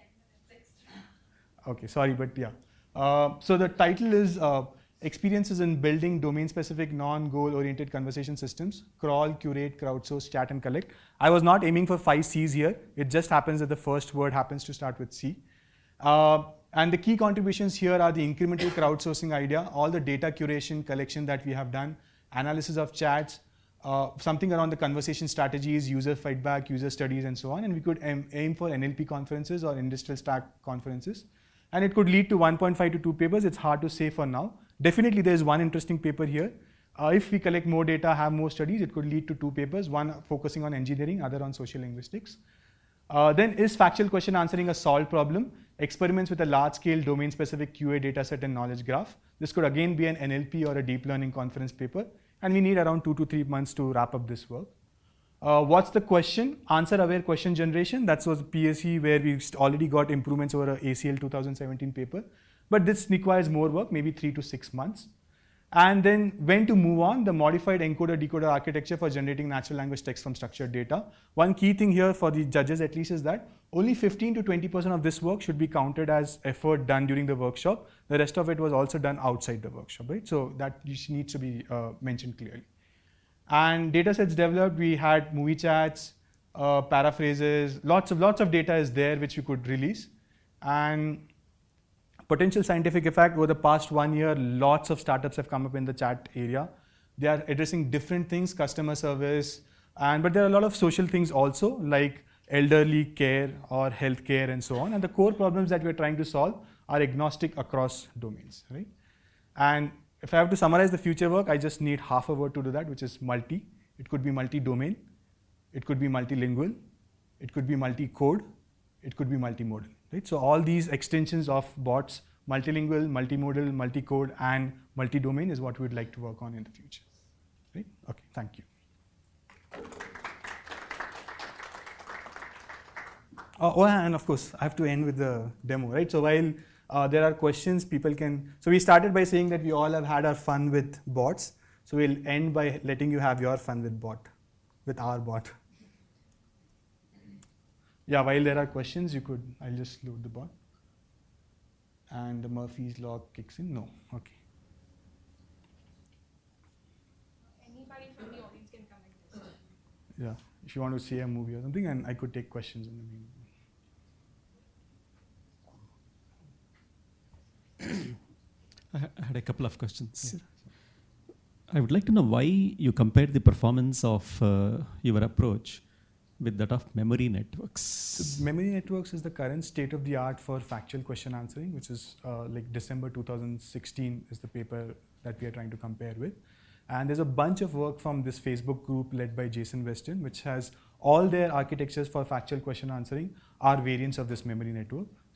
Okay, sorry, but yeah. Uh, so the title is uh, Experiences in Building Domain-Specific Non-Goal Oriented Conversation Systems, Crawl, Curate, Crowdsource, Chat, and Collect. I was not aiming for five C's here. It just happens that the first word happens to start with C. Uh, and the key contributions here are the incremental crowdsourcing idea, all the data curation, collection that we have done, analysis of chats, uh, something around the conversation strategies, user feedback, user studies, and so on. And we could aim, aim for N L P conferences or industrial stack conferences. And it could lead to one point five to two papers. It's hard to say for now. Definitely there is one interesting paper here. Uh, if we collect more data, have more studies, it could lead to two papers, one focusing on engineering, other on social linguistics. Uh, then is factual question answering a solved problem? Experiments with a large-scale domain-specific Q A dataset and knowledge graph. This could again be an N L P or a deep learning conference paper. And we need around two to three months to wrap up this work. Uh, what's the question? Answer-aware question generation. That was P S E where we already got improvements over a A C L two thousand seventeen paper. But this requires more work, maybe three to six months. And then when to move on, the modified encoder-decoder architecture for generating natural language text from structured data. One key thing here for the judges at least is that only fifteen to twenty percent of this work should be counted as effort done during the workshop. The rest of it was also done outside the workshop, right? So that needs to be uh, mentioned clearly. And data sets developed, we had movie chats, uh, paraphrases, lots of, lots of data is there which we could release. And potential scientific effect, over the past one year, lots of startups have come up in the chat area. They are addressing different things, customer service, and but there are a lot of social things also, like elderly care or healthcare and so on. And the core problems that we're trying to solve are agnostic across domains, right? And if I have to summarize the future work, I just need half a word to do that, which is multi. It could be multi-domain, it could be multilingual, it could be multi-code, it could be multimodal. Right? So all these extensions of bots, multilingual, multimodal, multi-code, and multi-domain is what we'd like to work on in the future. Right? Okay, thank you. Uh, oh, and of course, I have to end with the demo, right? So while uh, there are questions, people can, so we started by saying that we all have had our fun with bots. So we'll end by letting you have your fun with bot, with our bot. Yeah, while there are questions, you could, I'll just load the bot. And the Murphy's law kicks in? No, okay. Anybody from the audience can come and question. Yeah, if you want to see a movie or something, and I could take questions in the meantime. I had a couple of questions. Yeah. I would like to know why you compared the performance of uh, your approach with that of memory networks. So memory networks is the current state of the art for factual question answering, which is uh, like December two thousand sixteen is the paper that we are trying to compare with. And there's a bunch of work from this Facebook group led by Jason Weston, which has all their architectures for factual question answering are variants of this memory network.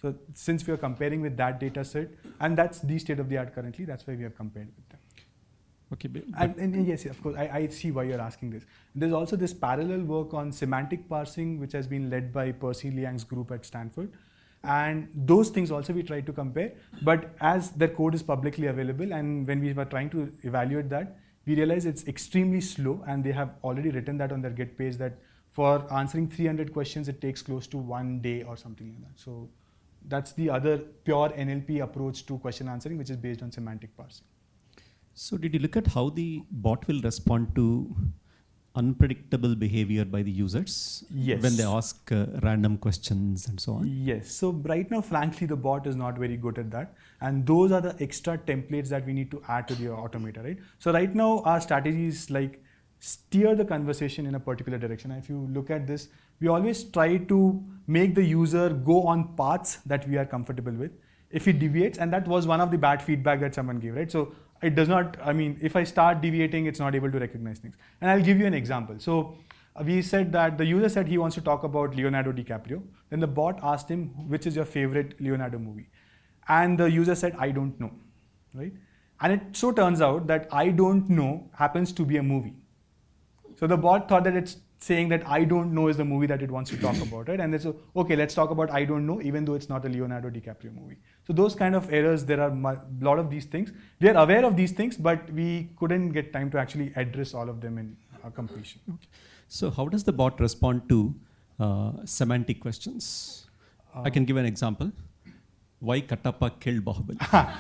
So since we are comparing with that data set, and that's the state of the art currently, that's why we have compared with them. Okay, but And, and yes, of course, I, I see why you're asking this. There's also this parallel work on semantic parsing, which has been led by Percy Liang's group at Stanford. And those things also we tried to compare, but as their code is publicly available, and when we were trying to evaluate that, we realized it's extremely slow, and they have already written that on their Git page that for answering three hundred questions, it takes close to one day or something like that. So that's the other pure N L P approach to question answering, which is based on semantic parsing. So did you look at how the bot will respond to unpredictable behavior by the users? Yes. When they ask uh, random questions and so on? Yes. So right now, frankly, the bot is not very good at that. And those are the extra templates that we need to add to the automata, right? So right now, our strategy is like steer the conversation in a particular direction. And if you look at this, we always try to make the user go on paths that we are comfortable with. If he deviates, and that was one of the bad feedback that someone gave, right? So it does not, I mean, if I start deviating, it's not able to recognize things. And I'll give you an example. So uh, we said that the user said he wants to talk about Leonardo DiCaprio. Then the bot asked him, which is your favorite Leonardo movie? And the user said, I don't know, right? And it so turns out that I don't know happens to be a movie. So the bot thought that it's saying that I don't know is the movie that it wants to talk about, right? And they said, okay, let's talk about I don't know, even though it's not a Leonardo DiCaprio movie. So those kind of errors, there are a lot of these things. We are aware of these things, but we couldn't get time to actually address all of them in our completion. Okay. So how does the bot respond to uh, semantic questions? Uh, I can give an example. Why Kattappa killed Bahubali?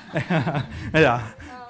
Yeah.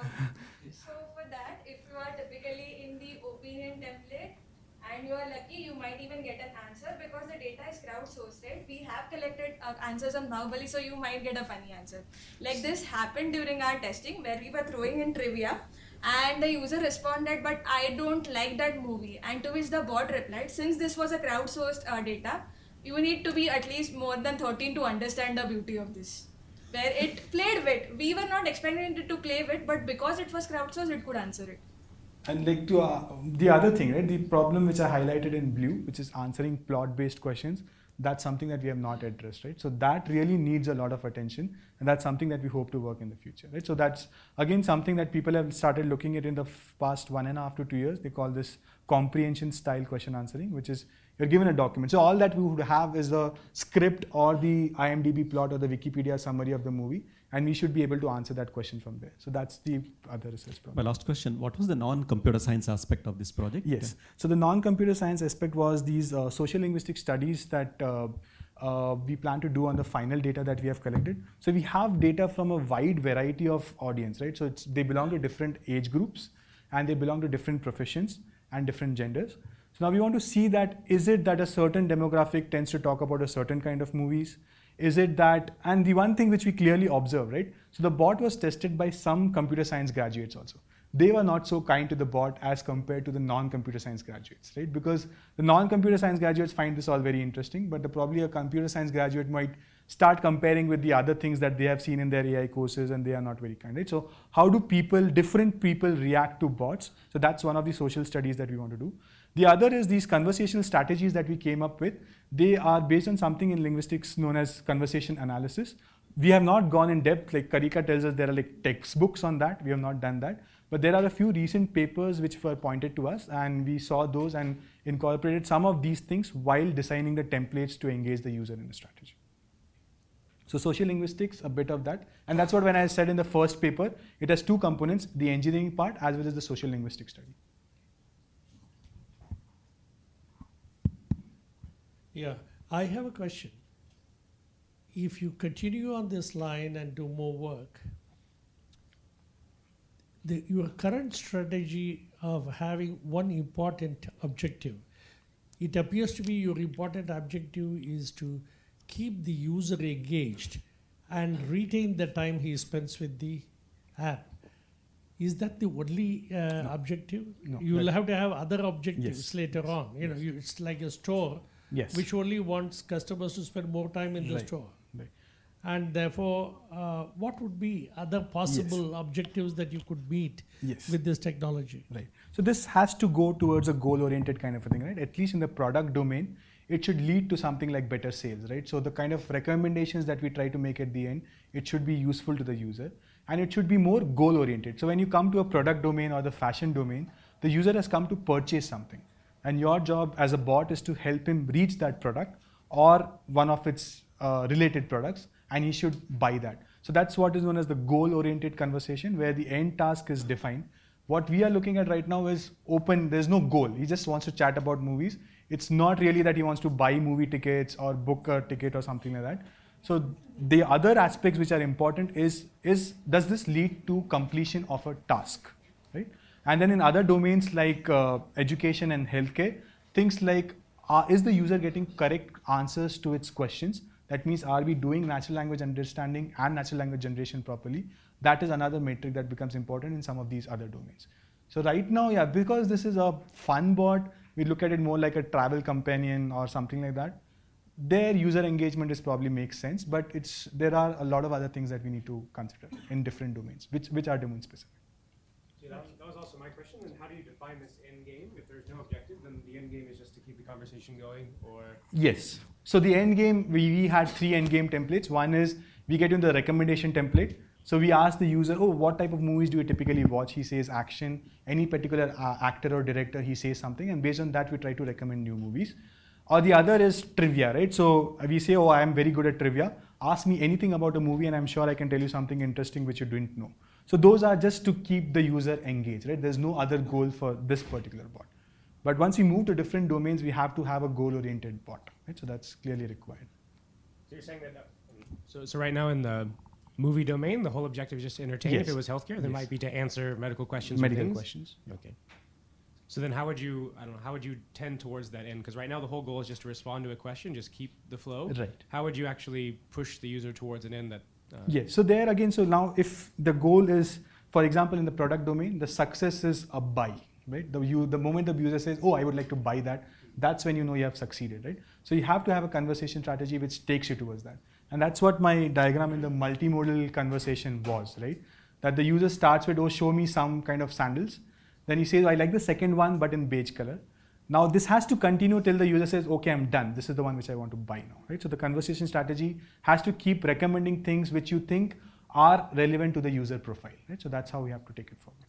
So for that, if you are typically in the opinion template and you are lucky, you might even get an answer because the data is crowdsourced, right? We have collected uh, answers on Bahubali, so you might get a funny answer. Like this happened during our testing where we were throwing in trivia and the user responded, but I don't like that movie. And to which the bot replied, since this was a crowdsourced uh, data, you need to be at least more than thirteen to understand the beauty of this. Where it played with. We were not expecting it to play with, but because it was crowdsourced, it could answer it. And like to uh, the other thing, right? The problem which I highlighted in blue, which is answering plot-based questions, that's something that we have not addressed, right? So that really needs a lot of attention, and that's something that we hope to work in the future, right? So that's again something that people have started looking at in the past one and a half to two years. They call this comprehension style question answering, which is you're given a document. So all that we would have is the script or the IMDb plot or the Wikipedia summary of the movie, and we should be able to answer that question from there. So that's the other research problem. My last question, what was the non-computer science aspect of this project? Yes. So the non-computer science aspect was these uh, social linguistic studies that uh, uh, we plan to do on the final data that we have collected. So we have data from a wide variety of audience, right? So it's, they belong to different age groups and they belong to different professions and different genders. So now we want to see that, is it that a certain demographic tends to talk about a certain kind of movies? Is it that, and the one thing which we clearly observe, right? So the bot was tested by some computer science graduates also. They were not so kind to the bot as compared to the non-computer science graduates, right? Because the non-computer science graduates find this all very interesting, but the, probably a computer science graduate might start comparing with the other things that they have seen in their A I courses and they are not very kind, right? So how do people, different people react to bots? So that's one of the social studies that we want to do. The other is these conversational strategies that we came up with. They are based on something in linguistics known as conversation analysis. We have not gone in depth, like Karika tells us there are like textbooks on that. We have not done that. But there are a few recent papers which were pointed to us and we saw those and incorporated some of these things while designing the templates to engage the user in the strategy. So social linguistics, a bit of that. And that's what when I said in the first paper, it has two components, the engineering part as well as the social linguistic study. Yeah, I have a question. If you continue on this line and do more work, the, your current strategy of having one important objective, it appears to be your important objective is to keep the user engaged and retain the time he spends with the app. Is that the only uh, no. objective? No, you will have to have other objectives yes. later on. You know, you, it's like a store. Yes. Which only wants customers to spend more time in the right. store. Right. And therefore, uh, what would be other possible yes. objectives that you could meet yes. with this technology? Right. So this has to go towards a goal-oriented kind of a thing, right? At least in the product domain, it should lead to something like better sales, right? So the kind of recommendations that we try to make at the end, it should be useful to the user, and it should be more goal oriented. So when you come to a product domain or the fashion domain, the user has come to purchase something, and your job as a bot is to help him reach that product or one of its uh, related products, and he should buy that. So that's what is known as the goal oriented conversation, where the end task is defined. What we are looking at right now is open, there's no goal. He just wants to chat about movies. It's not really that he wants to buy movie tickets or book a ticket or something like that. So the other aspects which are important is, is does this lead to completion of a task, right? And then in other domains like uh, education and healthcare, things like uh, is the user getting correct answers to its questions? That means, are we doing natural language understanding and natural language generation properly? That is another metric that becomes important in some of these other domains. So right now, yeah, because this is a fun bot, we look at it more like a travel companion or something like that. Their user engagement is probably makes sense, but it's there are a lot of other things that we need to consider in different domains, which, which are domain specific. Yeah, that, was, that was also my question. And how do you define this end game? If there's no objective, then the end game is just to keep the conversation going, or? Yes. So the end game, we, we had three end game templates. One is we get into the recommendation template. So we ask the user, oh, what type of movies do you typically watch? He says action. Any particular uh, actor or director, he says something, and based on that, we try to recommend new movies. Or the other is trivia, right? So we say, oh, I am very good at trivia. Ask me anything about a movie, and I'm sure I can tell you something interesting which you didn't know. So those are just to keep the user engaged, right? There's no other goal for this particular bot. But once we move to different domains, we have to have a goal-oriented bot, right? So that's clearly required. So you're saying that, uh, so, so right now in the movie domain, the whole objective is just to entertain. Yes. If it was healthcare, then Yes. might be to answer medical questions. Medical or things. questions. Okay. So then how would you, I don't know, how would you tend towards that end? Because right now the whole goal is just to respond to a question, just keep the flow. Right. How would you actually push the user towards an end that... Uh, Yes. So there again, so now if the goal is, for example, in the product domain, the success is a buy, right? The, you, the moment the user says, oh, I would like to buy that, that's when you know you have succeeded, right? So you have to have a conversation strategy which takes you towards that. And that's what my diagram in the multimodal conversation was, right? That the user starts with, oh, show me some kind of sandals. Then he says, I like the second one, but in beige color. Now this has to continue till the user says, okay, I'm done. This is the one which I want to buy now, right? So the conversation strategy has to keep recommending things which you think are relevant to the user profile, right? So that's how we have to take it forward.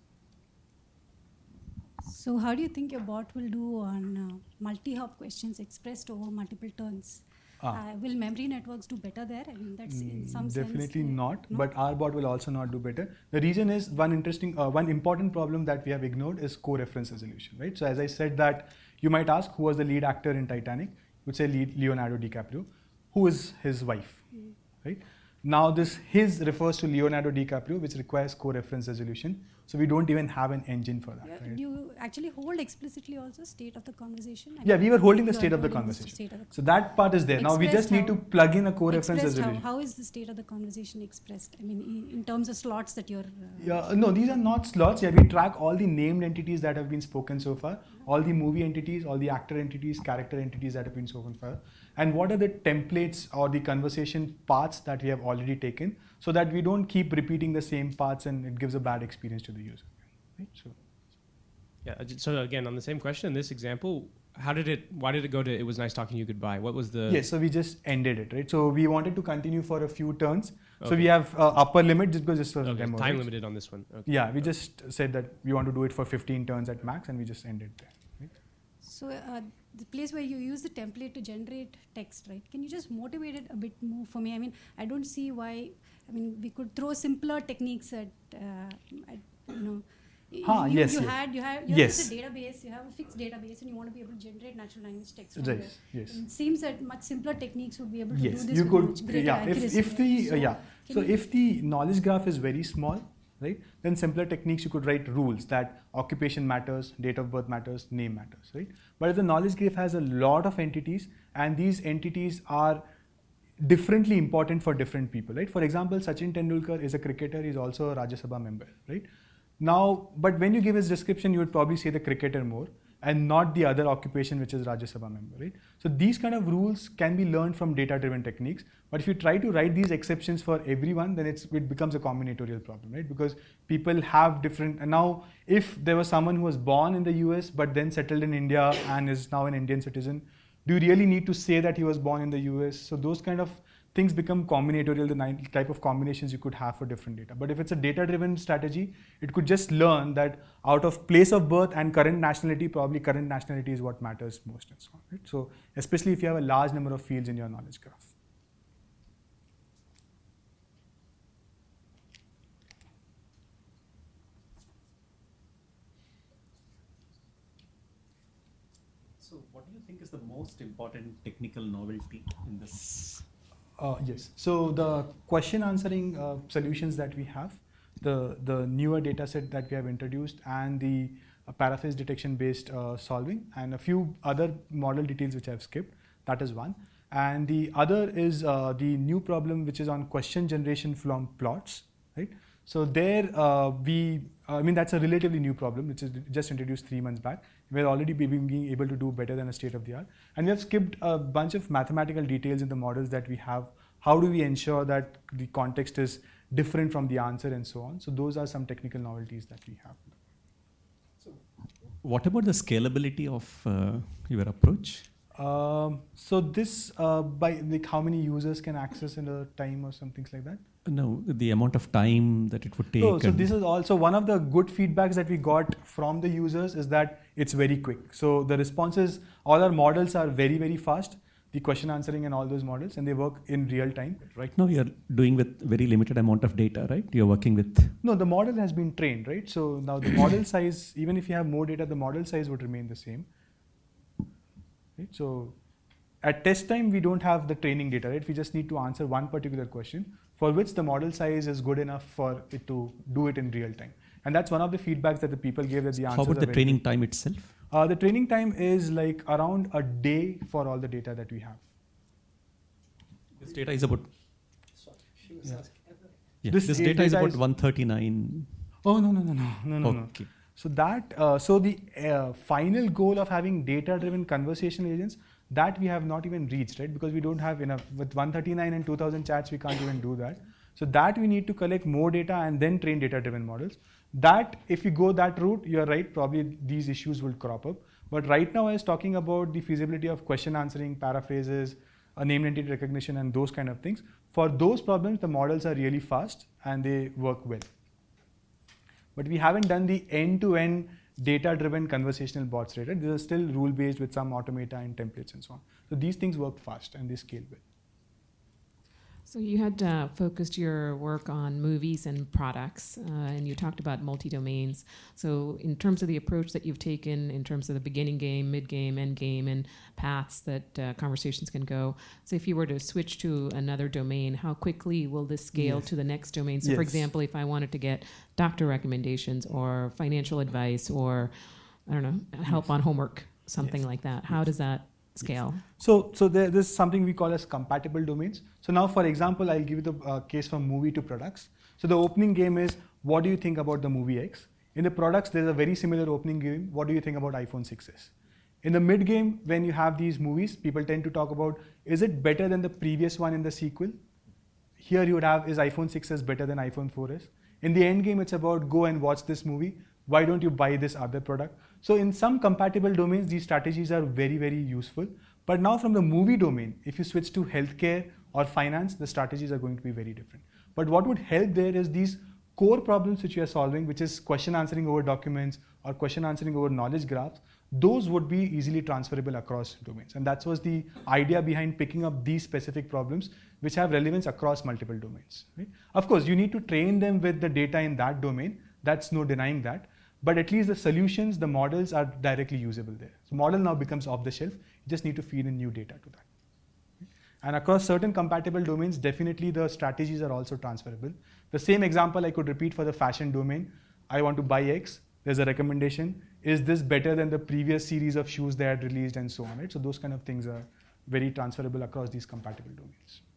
So how do you think your bot will do on uh, multi-hop questions expressed over multiple turns? Ah. Uh, will memory networks do better there? I mean, that's in Mm, some Definitely sense. uh, not, no? but our bot will also not do better. The reason is one interesting, uh, one important problem that we have ignored is co-reference resolution, right? So as I said that you might ask who was the lead actor in Titanic, you would say lead Leonardo DiCaprio. Who is his wife, mm. right? Now this his refers to Leonardo DiCaprio, which requires co-reference resolution. So we don't even have an engine for that. Yeah, Right? do you actually hold explicitly also state of the conversation? I Yeah, mean, we were holding the you are state of the holding conversation. state of the So that part is there. Now we just Expressed need to how- plug in a co-reference expressed resolution. How, how is the state of the conversation expressed? I mean, in, in terms of slots that you're. Uh, Yeah, no, these are not slots. Yeah, we track all the named entities that have been spoken so far, all the movie entities, all the actor entities, character entities that have been spoken far, and what are the templates or the conversation paths that we have already taken, so that we don't keep repeating the same paths and it gives a bad experience to the user. Right? So. Yeah. uh, So again, on the same question, in this example, how did it, why did it go to, it was nice talking to you, goodbye? What was the... Yes, so we just ended it, right? So we wanted to continue for a few turns. So Okay. we have uh, upper limit just because it's for Okay, demo. time right? limited on this one. Okay. Yeah, we just said that we want to do it for fifteen turns at max, and we just ended there. Right? So uh, the place where you use the template to generate text, right? Can you just motivate it a bit more for me? I mean, I don't see why. I mean, we could throw simpler techniques at, uh, at you know. Ah, you, yes, you yes. had you have you Yes. have a database, you have a fixed database, and you want to be able to generate natural language text. From Right. there. Yes. And it seems that much simpler techniques would be able to Yes, do this you with could. much greater Yeah, if, accuracy. if the right? uh, yeah, can so you- if the knowledge graph is very small, right, then simpler techniques you could write rules that occupation matters, date of birth matters, name matters, right? But if the knowledge graph has a lot of entities and these entities are differently important for different people, right? For example, Sachin Tendulkar is a cricketer; he's also a Rajya Sabha member, right? Now, but when you give his description, you would probably say the cricketer more and not the other occupation, which is Rajya Sabha member, right? So these kind of rules can be learned from data-driven techniques. But if you try to write these exceptions for everyone, then it's, it becomes a combinatorial problem, right? Because people have different, and now if there was someone who was born in the U S but then settled in India and is now an Indian citizen, Do you really need to say that he was born in the U S? So those kind of things become combinatorial, the nine type of combinations you could have for different data. But if it's a data-driven strategy, it could just learn that out of place of birth and current nationality, probably current nationality is what matters most and so on. Right? So especially if you have a large number of fields in your knowledge graph. So what do you think is the most important technical novelty in this? Uh, yes. So the question answering uh, solutions that we have, the, the newer data set that we have introduced, and the uh, paraphrase detection based uh, solving, and a few other model details which I have skipped, that is one. And the other is uh, the new problem which is on question generation from plots, right? So there uh, we, uh, I mean that's a relatively new problem which is just introduced three months back. We're already being able to do better than a state of the art. And we have skipped a bunch of mathematical details in the models that we have. How do we ensure that the context is different from the answer and so on? So those are some technical novelties that we have. So what about the scalability of uh, your approach? Um, so this, uh, by like how many users can access in a time or some things like that? No, the amount of time that it would take. Oh, so this is also one of the good feedbacks that we got from the users is that it's very quick. So the responses, all our models are very, very fast, the question answering and all those models, and they work in real time. Right now you're doing with very limited amount of data, right? You're working with... No, the model has been trained, right? So now the model size, even if you have more data, the model size would remain the same. Right? So at test time, we don't have the training data, right? We just need to answer one particular question for which the model size is good enough for it to do it in real time. And that's one of the feedbacks that the people gave that the answers How about are the training time itself? Uh, the training time is like around a day for all the data that we have. This data is about... Yeah. Yeah, This this, i- data is data about is- one thirty-nine. Oh, no, no, no, no, no, no, no. Okay. So that, uh, so the uh, final goal of having data-driven conversational agents, that we have not even reached, right? Because we don't have enough. With one thirty-nine and two thousand chats, we can't even do that. So that we need to collect more data and then train data-driven models. That, if you go that route, you're right, probably these issues will crop up. But right now I was talking about the feasibility of question answering, paraphrases, a named entity recognition, and those kind of things. For those problems, the models are really fast and they work well. But we haven't done the end-to-end data-driven conversational bots, right? These are still rule-based with some automata and templates and so on. So these things work fast and they scale well. So you had uh, focused your work on movies and products, uh, and you talked about multi-domains. So in terms of the approach that you've taken in terms of the beginning game, mid-game, end-game, and paths that uh, conversations can go, so if you were to switch to another domain, how quickly will this scale Yes. to the next domain? So Yes. for example, if I wanted to get doctor recommendations or financial advice or, I don't know, help Yes. on homework, something Yes. like that, how does that scale? So, so there, there's something we call as compatible domains. So now, for example, I'll give you the uh, case from movie to products. So the opening game is, what do you think about the movie X? In the products, there's a very similar opening game. What do you think about iPhone six S? In the mid game, when you have these movies, people tend to talk about, is it better than the previous one in the sequel? Here you would have, is iPhone six S better than iPhone four S? In the end game, it's about, go and watch this movie. Why don't you buy this other product? So in some compatible domains, these strategies are very, very useful. But now from the movie domain, if you switch to healthcare or finance, the strategies are going to be very different. But what would help there is these core problems which we are solving, which is question answering over documents or question answering over knowledge graphs, those would be easily transferable across domains. And that was the idea behind picking up these specific problems which have relevance across multiple domains. Right? Of course, you need to train them with the data in that domain. That's no denying that. But at least the solutions, the models are directly usable there. So model now becomes off the shelf. You just need to feed in new data to that. And across certain compatible domains, definitely the strategies are also transferable. The same example I could repeat for the fashion domain. I want to buy X. There's a recommendation. Is this better than the previous series of shoes they had released and so on, right? So those kind of things are very transferable across these compatible domains.